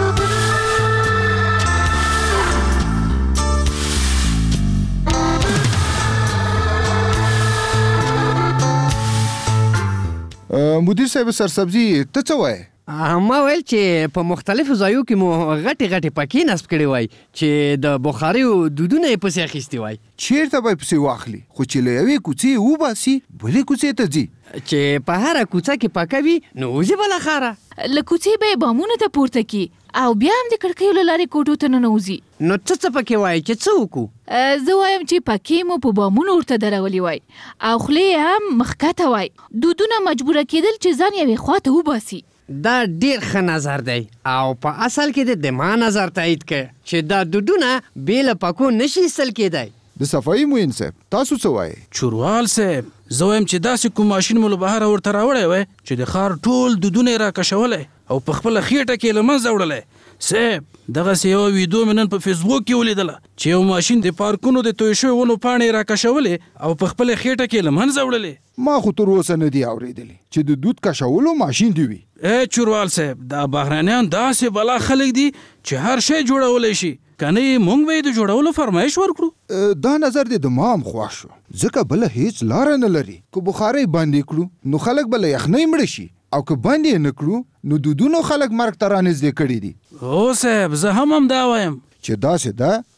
مدیر صاحب سرسبزي ته څه وایې؟ ما ویل چې په مختلفو ځایو کې مو غټې غټې پکې نصب کړې وای چې د بخاریو دودونه یې پسې اخیستي وای. چیرته به یې پسې واخلي، خو چې له یوې کوڅې وباسي بلې کوڅې ته ځي. چې په هره کوڅه کې پکه وي نو وځي بله ښاره. له کوڅې به یې بامونه ته پورته کي او بیا هم د کړکیو له لارې کوټو ته ننوځي. نو څه څه پکې وایي چې څه وکړو؟ زه وایم چې پکې مو په بامونو ورته درولي وای او خولې یې هم مخکته وای. دودونه مجبوره کېدل چې ځان یوې خوا ته وباسي. دا ډیر ښه نظر دی او په اصل کې د ما نظر تایید کړ چې دا دودونه بې له پکو نشي ایستل کېدی. د صفایي معین صاحب تاسو څه وایئ؟ چوروال صاحب زه وایم چې داسې کوم ماشین مو له بهره ورته راوړی وای چې د ښار ټول دودونه یې راکشولی او په خپله خېټه کې یې له منځه وړلی. صاحب دغسې یوه ویډیو مې نن په فیسبوک کې ولیدله چې یو ماشین د پارکونو د توی شویو ونو پاڼې یې راکشولې او په خپله خېټه کې یې له منځه وړلې. ما خو تر اوسه نه دي اورېدلي چې د دود کشولو ماشین دی وي. ای چوروال صاحب دا بهرانیان داسې بلا خلک دي چې هر شی جوړولی شي، که نه یې موږ به یې د جوړولو فرمایش ورکړو. دا نظر دې د ما هم خوښ شو، ځکه بله هیڅ لاره نه لري. که بخارۍ بندې کړو نو خلک به له یخنۍ مړه شي او که بند یې نه کړو نو دودونو خلک مرګ ته رانږدې کړي دي. هو صاحب زه هم همدا وایم چې داسې ده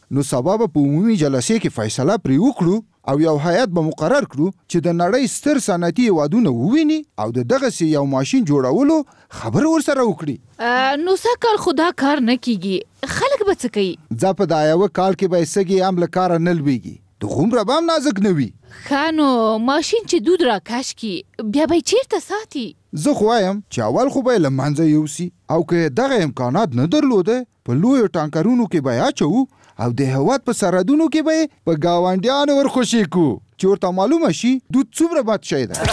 نو سبا به په عمومي جلسې کې فیصله پرې وکړو او یو هیئت به مقرر کړو چې د نړۍ ستر صنعتي هیوادونه وویني او د دغسې یو ماشین جوړولو خبره ورسره وکړي. نو سکل خدا کار نه کیږي خلک به څه کوي؟ ځا په دا یو کال کې به سګي هم له کاره نه لويږي د غومره به هم نازک نه وي. خانو ماشین چې دود را کاش کی بیا به چیرته ساتي؟ زه خو وایم چې اول خو به له منځه یوسي او که دغه امکانات نه درلوده په لویو ټانکرونو کې به اچو او د هواد په سرحدونو کې به په گاونډیانو ورخوشي کو چې ورته معلومه شي دود څومره بد شی ده.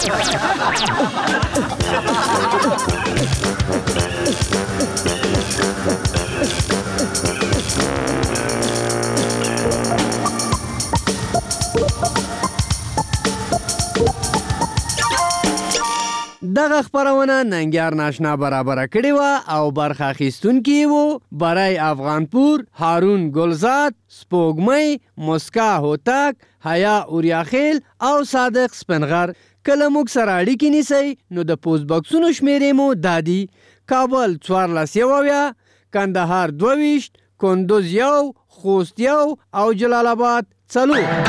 دغه خبرونه ننګیار ناشنا برابر کړي و او برخه اخیستونکي وو برای افغانپور، هارون گلزاد، سپوږمۍ، مسکا هوتک، حیا اوریاخیل او صادق سپنغر. کله موږ سره اړیکې نیسئ نو د پوسټ باکسونو شمیرې مو دادي: کابل څوارلس یوویا، کندهار دوه ویشت، کندوز یو، خوست یو او جلال آباد څلور.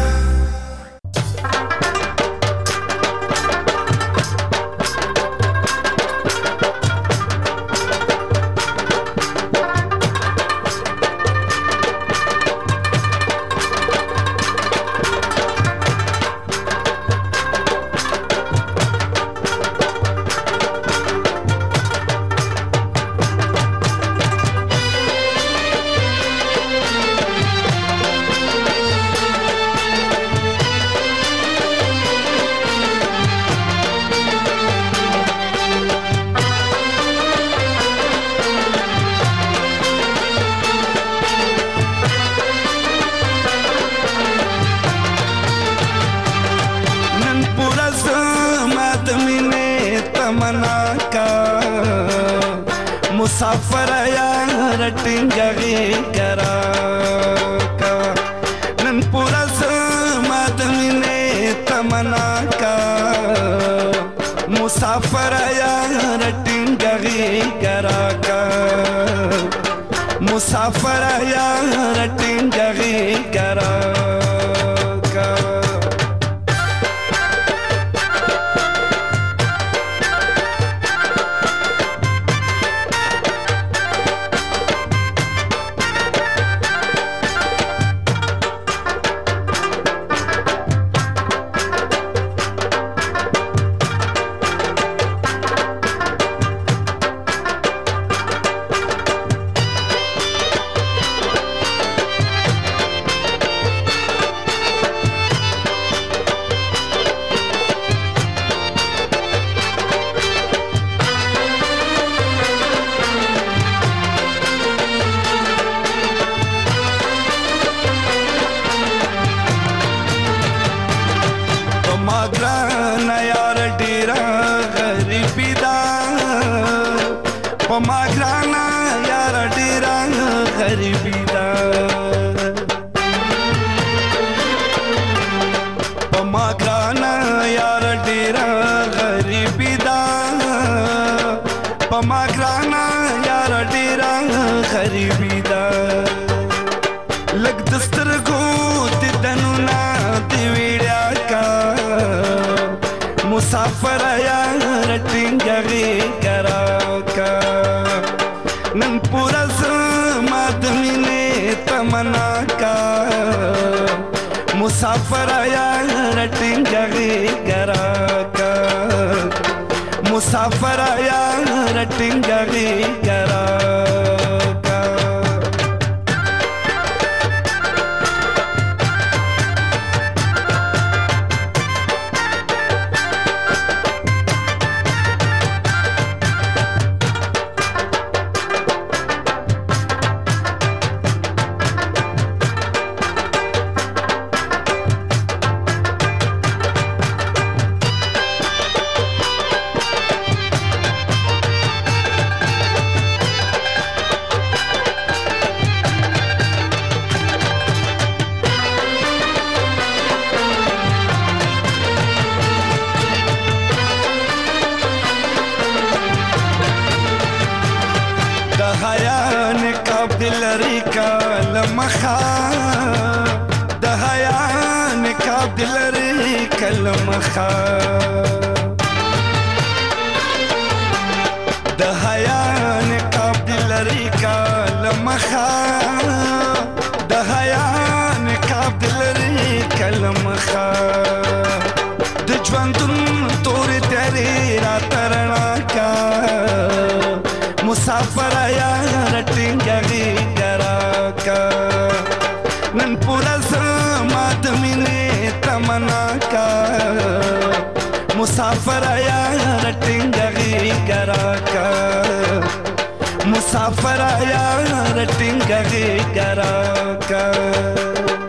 مسافر یار ټینګه کرا کا نن پورا سمات مینه تمنا کا مسافر یار ټینګه کرا کا مسافر یار ټینګه کرا کا. مسافر یار ټینګه کرا کا نن پورا زمات مینه تمنا کا مسافر یار ټینګه کرا کا مسافر یار ټینګه کرا کا. نقاب دلری کلمخا د حیا نقاب دلری کلمخا د حیا نقاب دلری کلمخا د حیا نقاب دلری کلمخا د ژوندون تور تیرې را ترنا کا مسافر یا رټینګي ګرا کا نن پورا سما د مینې تمنا کا مسافر یا رټینګي ګرا کا مسافر یا رټینګي ګرا کا